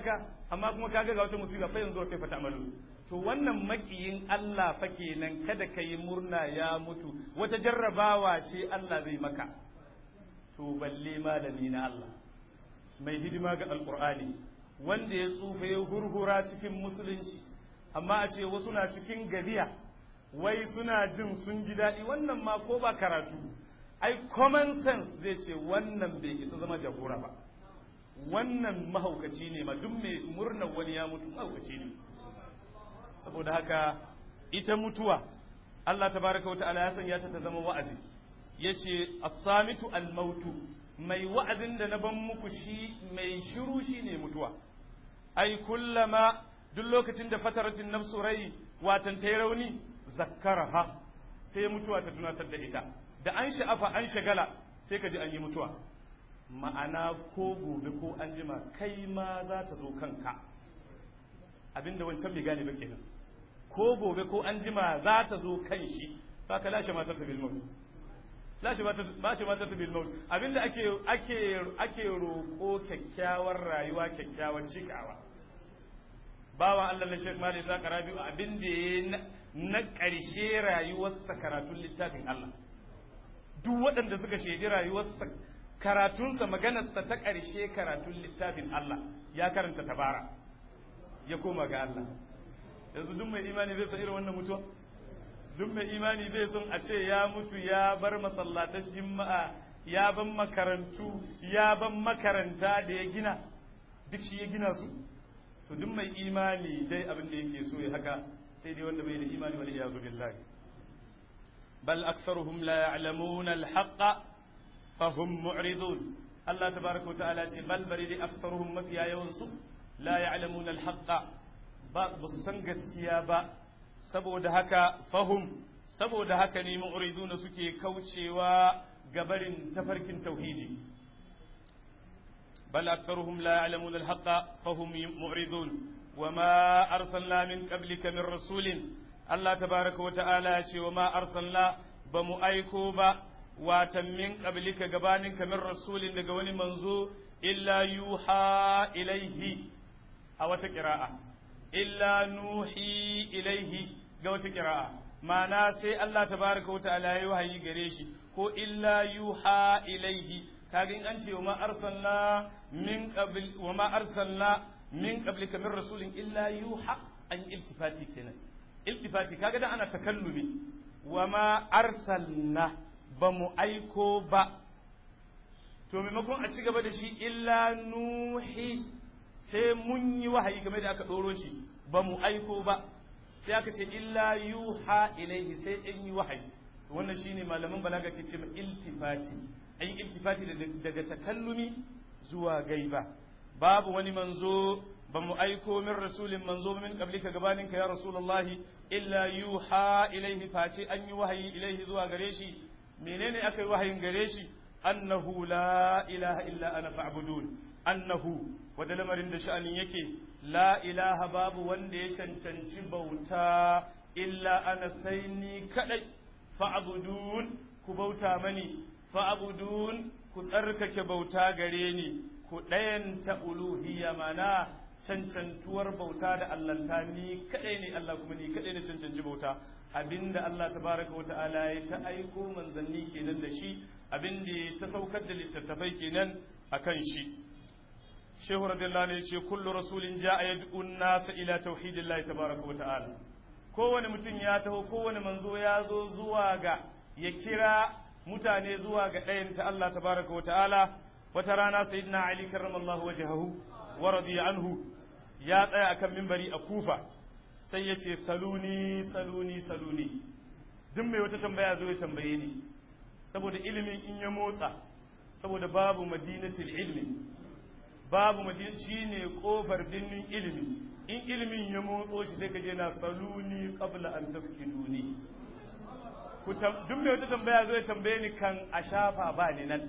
amma kuma kaga ga wata musiba fa yanzu kai fata amalu to wannan makiyin Allah fa kenan kada ka yi murna ya mutu wata jarrabawa ce Allah zai maka to balle malami na Allah mai hidima ga alqur'ani wanda ya tsufa ya hurhura cikin musulunci amma a ce wasu na cikin gabiya wai suna jin sun ji daɗi wannan ma ko ba karatu ai common sense zai ce wannan bai isa zama jagora ba wannan mahaukaci ne ma duk mai murnar wani ya mutu mahaukaci ne saboda haka ita mutuwa Allah tabaraka wa ta'ala ya sanya ta ta zama wa'azi yace as-samitu al-mautu mai wa'azin da na ban muku shi mai shiru shine mutuwa ai kullama duk lokacin da fataratin nafsu rai watan tayi rauni zakkaraha sai mutuwa ta tunatar da ita da an sha'afa an shagala sai ka ji an yi mutuwa ma'ana ko gobe ko an jima kai ma za ta zo kanka abinda wancan bai gane ba kenan ko gobe ko an jima za ta zo kan shi ba ka lashe mata ta bilmaut lashe mata ta bilmaut abinda ake ake ake roƙo kyakkyawar rayuwa kyakkyawar cikawa bawa Allah na Sheikh Malik Isa Karabi abinda ya na ƙarshe rayuwarsa karatun littafin Allah duk waɗanda suka shaidi rayuwarsa karatunsa maganarsa ta ƙarshe karatun littafin Allah ya karanta tabara ya koma ga Allah yanzu duk mai imani zai san irin wannan mutuwa duk mai imani zai son a ce ya mutu ya bar masallatan juma'a ya ban makarantu ya ban makaranta da ya gina duk shi ya gina su to duk mai imani dai abin da yake so ya haka sai dai wanda bai da imani wal iyazu billahi bal aktharuhum la ya'lamuna al-haqqa fahum mu'ridun Allah tabaaraka wa ta'ala ce bal bari aktharuhum mafiya yawan su la ya'lamuna al-haqqa ba su san gaskiya ba saboda haka fahum saboda haka ne mu'ridun suke kaucewa gabarin tafarkin tauhidi bal aktharuhum la ya'lamuna al-haqqa fahum mu'ridun wama arsalna min qablika min rasulin Allah tabaaraka wa ta'ala ce wama arsalna bamu aiko ba watan min qablika gabanin kamar rasulin daga wani manzo illa yuha ilaihi a wata qira'a illa nuhi ilaihi ga wata qira'a ma'ana sai Allah tabaraka wa ta'ala ya wahayi gare shi ko illa yuha ilaihi kaga in an ce wa ma arsalna min qabl wa ma arsalna min qablika min rasulin illa yuha an iltifati kenan iltifati kaga da ana takallumi wa ma arsalna ba mu aiko ba to maimakon a ci gaba da shi illa nuhi sai mun yi wahayi game da aka ɗoro shi ba mu aiko ba sai aka ce illa yuha ilaihi sai in yi wahayi wannan shine malaman balaga ke ce iltifati an yi iltifati daga takallumi zuwa gaiba babu wani manzo ba mu aiko min rasulin manzo min qablika gabaninka ya rasulullahi illa yuha ilaihi face an yi wahayi ilaihi zuwa gare shi menene aka yi wahayin gare shi annahu la ilaha illa ana fa'budun annahu wanda lamarin da sha'anin yake la ilaha babu wanda ya cancanci bauta illa ana sai ni kadai fa'budun ku bauta mani fa'budun ku tsarkake bauta gare ni ku ɗayanta uluhiyya mana cancantuwar bauta da allanta ni kadai ne Allah kuma ni kadai ne cancanci bauta abinda Allah tabaraka wata'ala ya ta aiko manzanni kenan da shi abinda ya ta saukar da littattafai kenan akan shi shehu radiyallahu anhu yace kullu rasulin ja'a yad'u an-nas ila tauhidillahi tabaraka wata'ala kowane mutum ya taho kowane manzo ya zo zuwa ga ya kira mutane zuwa ga ɗayan ta Allah tabaraka wata'ala wata rana sayyidina ali karramallahu wajhahu wa radiya anhu ya tsaya akan minbari a Kufa sai ya ce saluni saluni saluni duk mai wata tambaya zo ya tambaye ni saboda ilimin in ya motsa saboda babu madinatul ilmi babu madina shine kofar binnin ilimi in ilimin ya motso shi sai ka je na saluni qabla an tafkiduni ku duk mai wata tambaya zo ya tambaye ni kan a shafa ba ni nan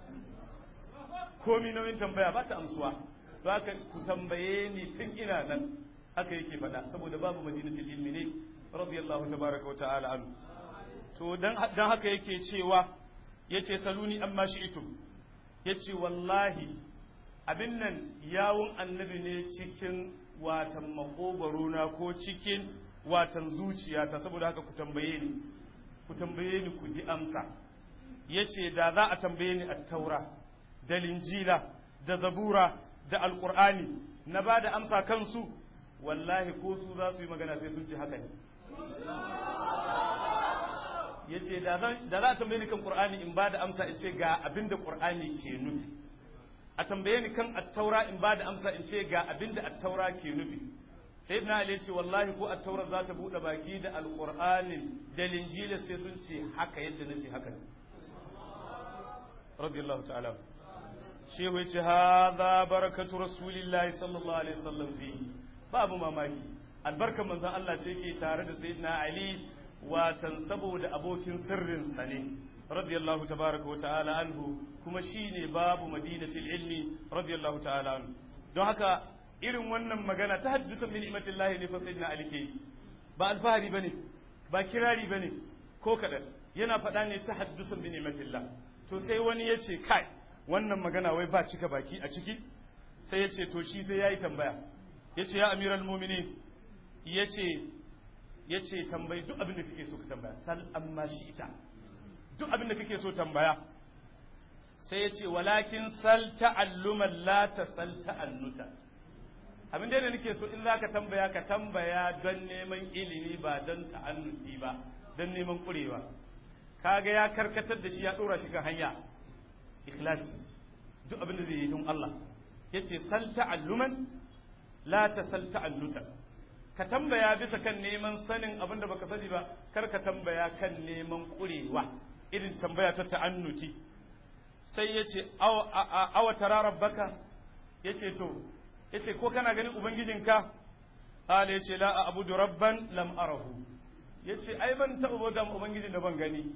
komi nauyin tambaya ba ta amsuwa to haka ku tambaye ni tun ina nan haka yake faɗa saboda babu madinatul ilmi ne radiyallahu tabaraka wa ta'ala anhu to dan dan haka yake cewa yace saluni amma shi'tum yace wallahi abin nan yawun annabi ne cikin watan makogwaro na ko cikin watan zuciyata saboda haka ku tambaye ni ku tambaye ni ku ji amsa yace da za a tambaye ni at-taura da linjila da zabura da alqur'ani na ba da amsa kansu wallahi ko su za su yi magana sai sun ce haka ne yace da za a tambaye ni kan qur'ani in ba da amsa in ce ga abinda qur'ani ke nufi a tambaye ni kan at-taura in ba da amsa in ce ga abinda at-taura ke nufi sayyidina ali ce wallahi ko at-taura za ta bude baki da alqur'anin da linjila sai sun ce haka yadda nace haka ne radiyallahu ta'ala shehu yace hadha barakatu rasulillahi sallallahu alaihi wasallam fi babu mamaki albarkan manzon Allah ce ke tare da sayyidina ali watan saboda abokin sirrin sa ne radiyallahu tabaraka wa ta'ala anhu kuma shine babu madinatul ilmi radiyallahu ta'ala anhu don haka irin wannan magana ta haddusan min ni'matillahi ne fa sayyidina ali ke ba alfahari bane ba kirari bane ko kadan yana faɗa ne ta haddusan min ni'matillah to sai wani ya ce kai wannan magana wai ba cika baki a ciki sai ya ce to shi sai ya yi tambaya ya ce ya amiral mumini ya ce ya ce tambayi duk abin da kake so ka tambaya sal amma shi ita duk abin da kake so tambaya sai ya ce walakin sal ta'alluman la ta sal ta'annuta abin da nake so in za ka tambaya ka tambaya don neman ilimi ba don ta'annuti ba don neman kurewa kaga ya karkatar da shi ya dora shi kan hanya ikhlasi duk abin da zai yi don Allah yace sal ta'alluman la ta sal ta'annuta ka tambaya bisa kan neman sanin abin da baka sani ba kar ka tambaya kan neman kurewa irin tambaya ta ta'annuti sai yace aw aw tara rabbaka yace to yace ko kana ganin ubangijinka ala yace la a'budu rabban lam arahu yace ai ban taɓa bauta ma ubangijin da ban gani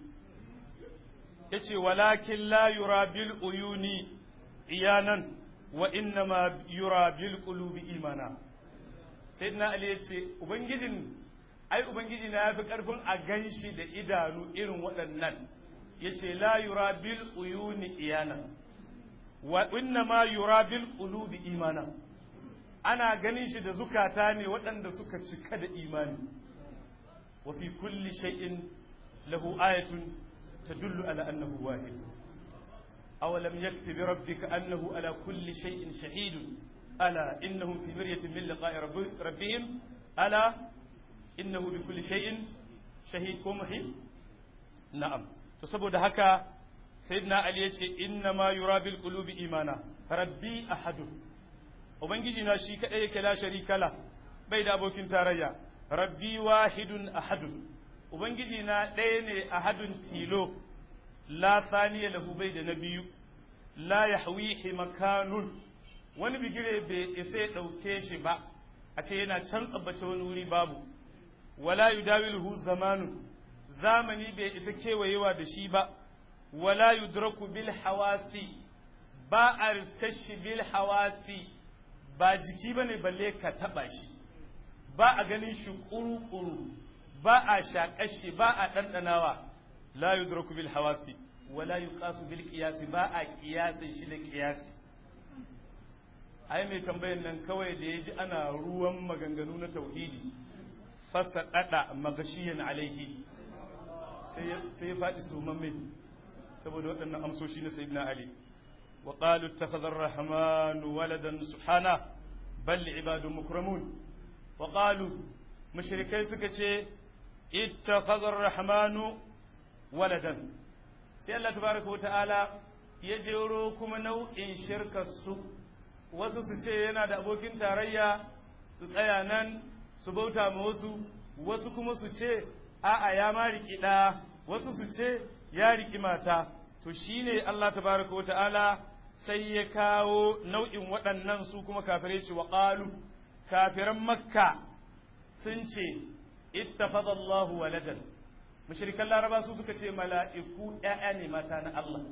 yace walakin la yura bil uyuni iyanan wa innama yura bil qulubi imana sayyidina ali yace ubangijin ai ubangiji na yafi karfin a ganshi da idanu irin waɗannan yace la yura bil uyuni iyanan wa innama yura bil qulubi imana ana ganin shi da zukata ne waɗanda suka cika da imani wa fi kulli shay'in lahu ayatun تدل على أنه واحد أولم يكف بربك أنه على كل شيء شهيد ألا إنهم في مرية من لقاء ربهم ألا إنه بكل شيء شهيد ومحيط نعم تصبوا دهكا سيدنا علي إنما يرى بالقلوب إيمانا ربي أحد وبنجينا شيك أيك لا شريك له بيد أبوك تاريا ربي واحد أحد Ubangiji na ɗaya ne a hadun tilo, la saniya lahu bai da na biyu, la ya hawihi makanun, wani bigire bai isa ya ɗauke shi ba, a ce yana can tsabbace wani wuri babu, wala yudawiluhu zamanu, zamani bai isa kewayewa da shi ba, wala yudraku bil hawasi, ba a riskar shi bil hawasi, ba jiki ba ne balle ka taɓa shi, ba a ganin shi ƙuru-ƙuru. ba a shaƙar shi ba a ɗanɗanawa la yudraku bil hawasi wa la yuqasu bil qiyasi ba a qiyasin shi da qiyasi ai mai tambayan nan kawai da yaji ana ruwan maganganu na tauhidi fasa dada magashiyan alaihi sai sai ya faɗi sumamme saboda waɗannan amsoshi na sayyidina ali wa qalu ittakhadha ar-rahmanu waladan subhana bal ibadun mukramun wa qalu mushrikai suka ce ittakhadha ar-rahmanu waladan sai Allah tabaaraka ta'ala ya jero kuma nau'in shirkar su wasu su ce yana da abokin tarayya su tsaya nan su bauta ma wasu wasu kuma su ce a'a ya ma riki da wasu su ce ya riki mata to shine Allah tabaaraka ta'ala sai ya kawo nau'in waɗannan su kuma kafirai ce wa qalu kafiran makka sun ce ittakhadha Allahu waladan mushrikan laraba su suka ce mala'iku ƴaƴa ne mata na Allah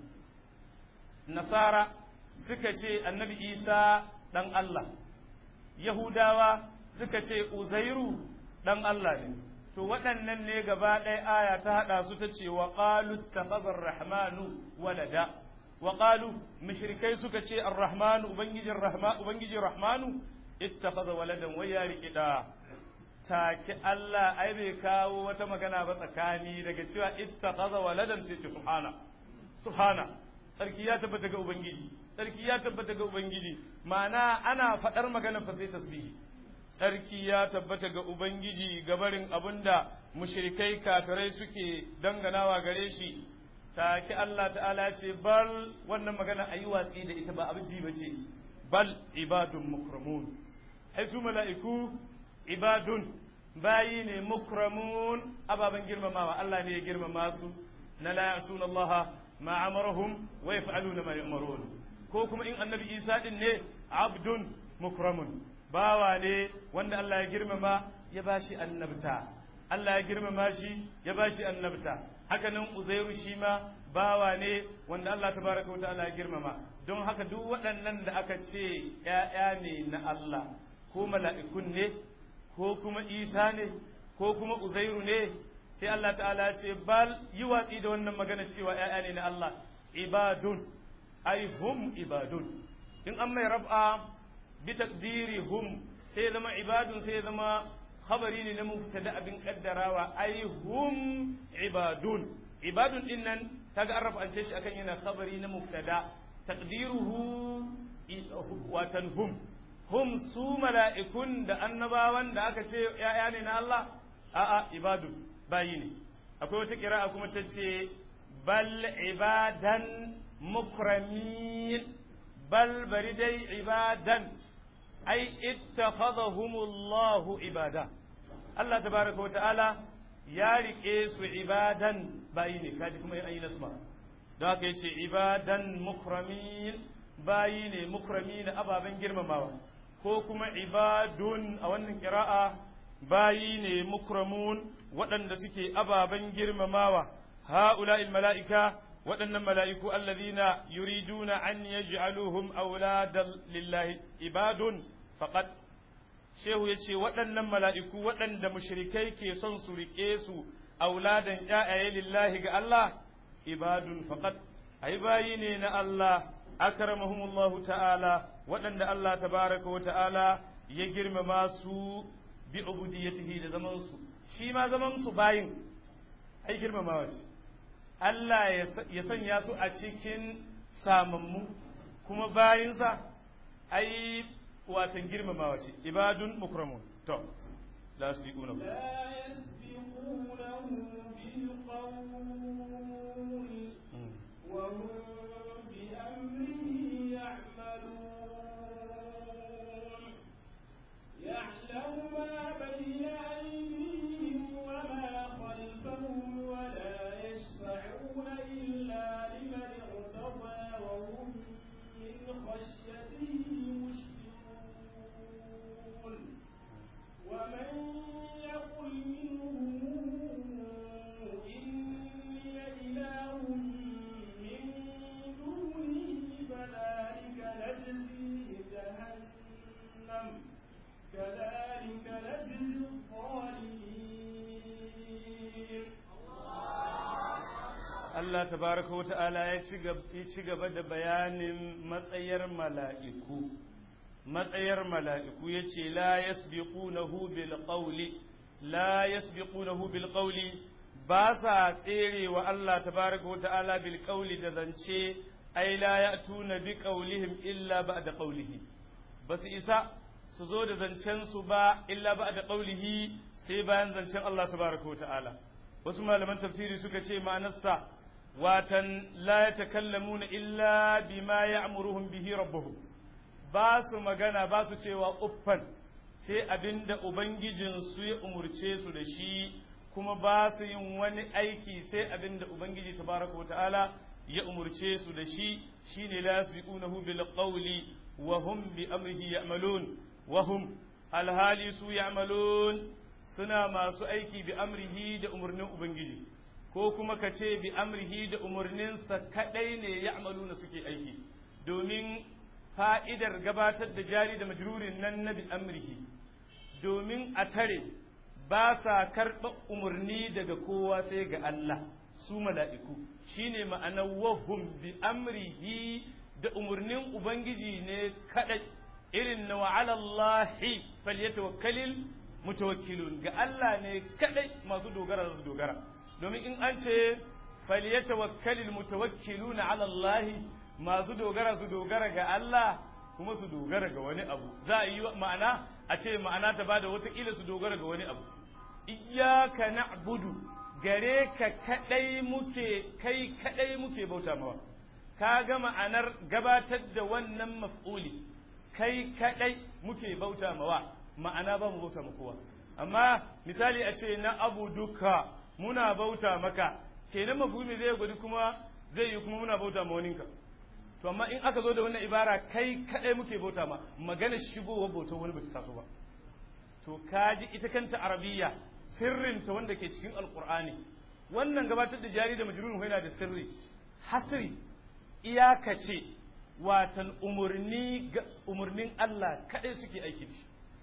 nasara suka ce annabi Isa dan Allah yahudawa suka ce uzairu dan Allah ne to waɗannan ne gaba ɗaya aya ta haɗa su ta ce wa qalu ittakhadha ar-rahmanu walada wa qalu mushrikai suka ce ar-rahman ubangijin rahma ubangijin rahmanu ittakhadha waladan wa ya riqida take Allah ai bai kawo wata magana ba tsakani daga cewa ittakhadha waladan sai ce subhana subhana sarki ya tabbata ga ubangiji sarki ya tabbata ga ubangiji ma'ana ana fadar magana fa sai tasbihi sarki ya tabbata ga ubangiji gabarin abinda mushrikai kafirai suke danganawa gare shi take Allah ta'ala ce bal wannan magana ayi watsi da ita ba abin ji bace bal ibadun mukramun ai su mala'iku ibadun bayi ne mukramun ababen girmamawa Allah ne ya girmama su na la yasuna Allah ma amarahum wa yaf'aluna ma yu'marun ko kuma in annabi Isa din ne abdun mukramun bawa ne wanda Allah ya girmama ya bashi annabta Allah ya girmama shi ya bashi annabta haka nan Uzairu shi ma bawa ne wanda Allah tabaraka wa ta'ala ya girmama don haka duk waɗannan da aka ce ƴaƴa ne na Allah ko mala'ikun ne ko kuma Isa ne ko kuma Uzairu ne sai Allah ta'ala ya ce bal yi watsi da wannan magana cewa ƴaƴa ne na Allah ibadun ai hum ibadun in an mai rab'a bi taqdiri hum sai zama ibadun sai zama khabari ne na mubtada abin kaddarawa ai hum ibadun ibadun din nan kaga an rafa shi akan yana khabari na mubtada taqdiruhu watan hum hum su mala'ikun da annabawan da aka ce ya'ya ne na Allah a'a ibadun bayi ne akwai wata kira'a kuma ta ce bal ibadan mukramin bal bari dai ibadan ai ittakhadhahumullahu ibada Allah tabaraka wa ta'ala ya rike su ibadan bayi ne kaji kuma ayi nasma da haka yace ibadan mukramin bayi ne mukramin ababen girmamawa ko kuma ibadun a wannan kira'a bayi ne mukramun waɗanda suke ababen girmamawa ha'ula'il mala'ika waɗannan mala'iku allazina yuriduna an yaj'aluhum auladan lillahi ibadun faqat shehu yace waɗannan mala'iku waɗanda mushrikai ke son su rike su auladan ƴaƴaye lillahi ga Allah ibadun faqat ai bayi ne na Allah akramahumullahu ta'ala waɗanda Allah tabaraka wa ta'ala ya girmama su bi ubudiyatihi da zaman su shi ma zaman su bayin ai girmamawa ce Allah ya sanya su a cikin samammu kuma bayinsa ai watan girmamawa ce ibadun mukramun to la yasbiquna
la yasbiqunahu bil qawl wa hum bi amrihi ya'malun ya'lamu ma bayna aydihim wa ma khalfahum wa la yashfa'una illa liman irtada wa hum min khashyatihi ومن يقل منهم إني إله من دونه فذلك نجزيه جهنم كذلك نجزي الظالمين
Allah tabaraka wa ta'ala ya ci gaba da bayanin matsayar mala'iku matsayar mala'iku ya ce la yasbiqunahu bil qawli la yasbiqunahu bil qawli ba sa tsere wa Allah tabaraka wata'ala bil qawli da zance ai la ya'tuna bi qawlihim illa ba'da qawlihi basu isa su zo da zancen su ba illa ba'da qawlihi sai bayan zancen Allah tabaraka wata'ala wasu malaman tafsiri suka ce ma'anarsa watan la yatakallamuna illa bima ya'muruhum bihi rabbuhum ba su magana ba su cewa uffan sai abinda ubangijinsu ya umurce su da shi kuma ba su yin wani aiki sai abinda ubangiji tabaraka wata'ala ya umurce su da shi shine la yasbiqunahu bil qawli wa hum bi amrihi ya'malun wa hum alhali su ya'malun suna masu aiki bi amrihi da umurnin ubangiji ko kuma ka ce bi amrihi da umurninsa kadai ne ya'maluna suke aiki domin fa'idar gabatar da jari da majrurin nan na bi amrihi domin a tare ba sa karɓa umarni daga kowa sai ga Allah su mala'iku shine ma'anar wahum bi amrihi da umarnin ubangiji ne kadai irin na wa'ala Allahi falyatawakkalil mutawakkilun ga Allah ne kadai masu dogara su dogara domin in an ce falyatawakkalil mutawakkiluna ala Allah masu dogara su dogara ga Allah kuma su dogara ga wani abu za a yi ma'ana a ce ma'ana ta bada wata kila su dogara ga wani abu iyyaka na'budu gare ka kadai muke kai kadai muke bauta mawa kaga ma'anar gabatar da wannan maf'uli kai kadai muke bauta mawa ma'ana ba mu bauta ma kowa amma misali a ce na abu duka muna bauta maka kenan mafhumi zai gudu kuma zai yi kuma muna bauta ma waninka to amma in aka zo da wannan ibara kai kadai muke bauta ma magana shigowar bauta wani bata taso ba to kaji ita kanta arabiya sirrin ta wanda ke cikin alqur'ani wannan gabatar da jari da majrur yana da sirri hasri iyakace watan umurni umurnin Allah kadai suke aiki da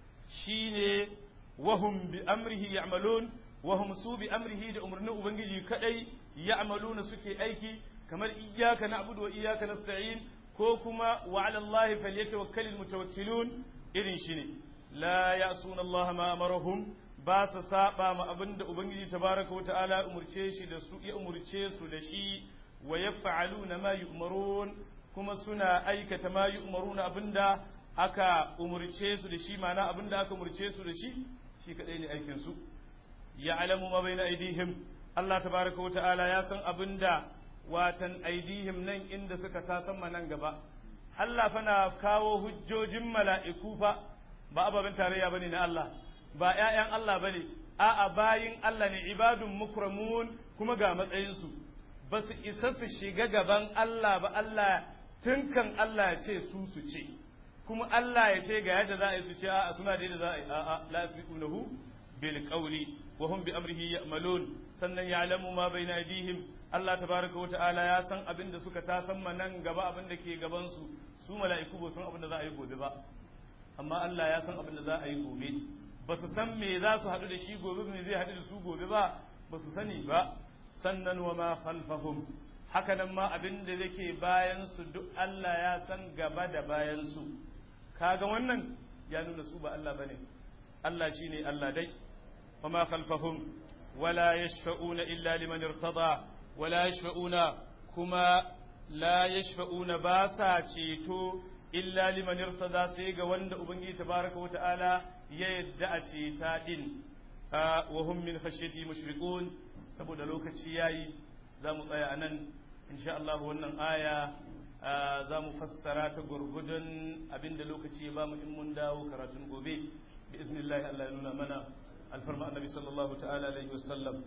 shi shine wahum bi amrihi ya'malun wahum su bi amrihi da umarnin ubangiji kadai ya'maluna suke aiki kamar iyyaka na'budu wa iyyaka nasta'in ko kuma wa 'ala allahi falyatawakkalul mutawakkilun irin shine la ya'suna allaha ma amarahum ba su saba ma abinda ubangiji tabaraka wa ta'ala umurce shi da su ya umurce su da shi wa yaf'aluna ma yu'marun kuma suna aikata ma yu'maruna abinda aka umurce su da shi mana abinda aka umurce su da shi shi kadai ne aikin su ya'lamu ma bayna aydihim Allah tabaaraka wa ta'ala ya san abinda watan aydihim nan inda suka tasan nan gaba Allah fa na kawo hujjojin mala'iku fa ba ababen tarayya bane na Allah ba ƴaƴan Allah bane a'a bayin Allah ne ibadun mukramun kuma ga matsayin su ba su isa su shiga gaban Allah ba Allah tunkan Allah ya ce su su ce kuma Allah ya ce ga yadda za a yi su ce a'a suna da yadda za a yi a'a la yasbiqunahu bil qawli wa hum bi amrihi ya'malun sannan ya'lamu ma bayna aydihim Allah tabaaraka wa ta'ala ya san abin da suka tasan nan gaba abin da ke gaban su su mala'iku ba san abin da za a yi gobe ba amma Allah ya san abin da za a yi gobe ba su san me za su haɗu da shi gobe me zai haɗu da su gobe ba ba su sani ba sannan wa ma khalfahum haka nan ma abin da yake bayan su duk Allah ya san gaba da bayan su kaga wannan ya nuna su ba Allah bane Allah shine Allah dai wa ma khalfahum wala yashfa'una illa liman irtada wala yashfa'una kuma la yashfa'una ba sa ceto illa liman irtada sai ga wanda ubangiji tabaraka wa ta'ala ya yadda a ceta din wa hum min khashyati mushriqun saboda lokaci yayi zamu tsaya anan insha Allah wannan aya za mu fassara ta gurgudun abinda lokaci ya bamu in mun dawo karatun gobe bi iznillahi Allah ya nuna mana alfarma annabi sallallahu ta'ala alaihi wasallam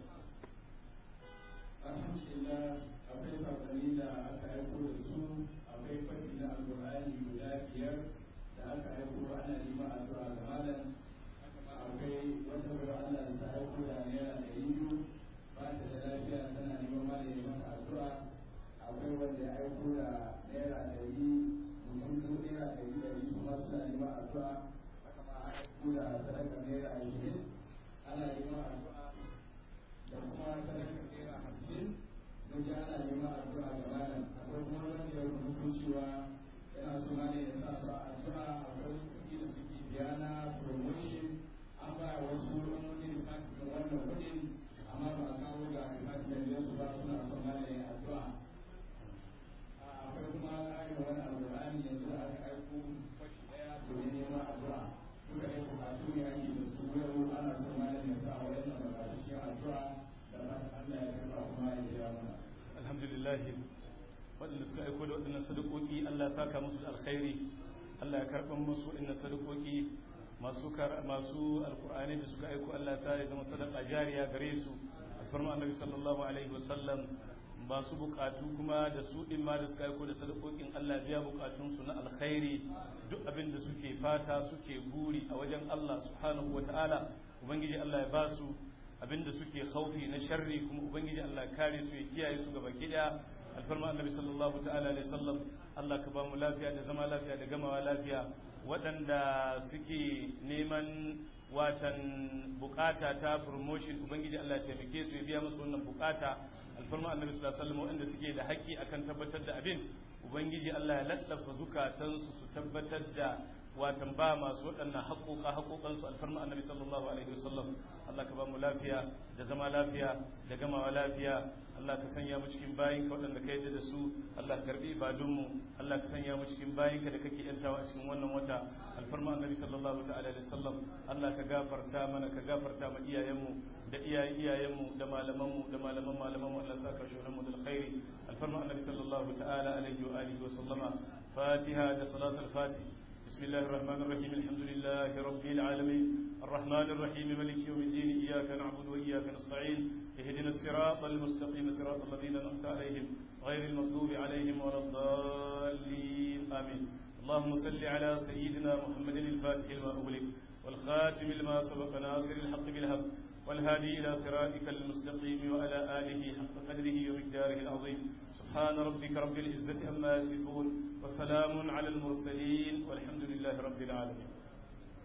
alhamdulillah akwai sakonni da aka aiko da su akwai fadi na alqur'ani guda biyar da aka aiko ana neman addu'a ga malam akwai wata bayar Allah da ta aiko da naira ɗari biyu ba ta da lafiya tana neman malam ya masa addu'a akwai wanda ya aiko da naira ɗari mutum ko naira ɗari ɗari su ma suna neman addu'a haka ma a aiko da sadakar naira ashirin ana neman addu'a da kuma sadakar naira hamsin mun ji ana neman addu'a ga malam akwai kuma wanda ya rubuto cewa yana so malam ya sa su a addu'a akwai wasu kuɗi da suke biya na promotion an ba wasu wani department wannan kuɗin amma ba a kawo ga department da su ba suna son malam ya addu'a akwai kuma ƙarin wani alƙur'ani yanzu da aka aiko fashi ɗaya domin neman addu'a duka ne bukatu ne ake da su yau ana son malam ya sa waɗannan bukatu cikin addu'a da Allah ya karɓa kuma ya biya mana.
Alhamdulillah waɗanda suka aiko da waɗannan sadakoki Allah ya saka musu da alkhairi Allah ya karɓa musu waɗannan sadakoki masu masu alƙur'ani da suka aiko Allah ya sa ya zama sadaka jariya gare su alfarma annabi sallallahu alaihi wasallam masu bukatu kuma da su din ma da suka aiko da sadakokin Allah biya bukatunsu na alkhairi duk abin da suke fata suke buri a wajen Allah subhanahu wataala ubangiji Allah ya ba su abin da suke khaufi na sharri kuma ubangiji Allah ya kare su ya kiyaye su gaba gida alfarma annabi sallallahu ta'ala alaihi wasallam Allah ka ba mu lafiya da zama lafiya da gamawa lafiya waɗanda suke neman watan bukata ta promotion ubangiji Allah ya taimake su ya biya musu wannan bukata alfarma annabi sallallahu alaihi wasallam wanda suke da haƙƙi akan tabbatar da abin ubangiji Allah ya lallafa zukatansu su tabbatar da watan ba masu waɗannan haƙoƙa haƙoƙansu alfarma annabi sallallahu alaihi wasallam Allah ka ba mu lafiya da zama lafiya da gamawa lafiya Allah ka sanya mu cikin bayinka waɗanda ka yadda da su Allah ka karbi ibadunmu Allah ka sanya mu cikin bayinka da kake yantawa a cikin wannan wata alfarma annabi sallallahu ta'ala alaihi wasallam Allah ka gafarta mana ka gafarta ma iyayenmu da iyayen iyayenmu da malamanmu da malaman malamanmu Allah sa ka shauran mu da alkhairi alfarma annabi sallallahu ta'ala alaihi wa alihi wa sallama fatiha da salatul fatih بسم الله الرحمن الرحيم الحمد لله رب العالمين الرحمن الرحيم مالك يوم الدين إياك نعبد وإياك نستعين اهدنا الصراط المستقيم صراط الذين أنعمت عليهم غير المغضوب عليهم ولا الضالين آمين اللهم صل على سيدنا محمد الفاتح لما أغلق والخاتم لما سبق ناصر الحق بالحق والهادي إلى صراطك المستقيم وعلى آله حق قدره ومقداره العظيم سبحان ربك رب العزة عما يصفون وسلام على المرسلين والحمد لله رب العالمين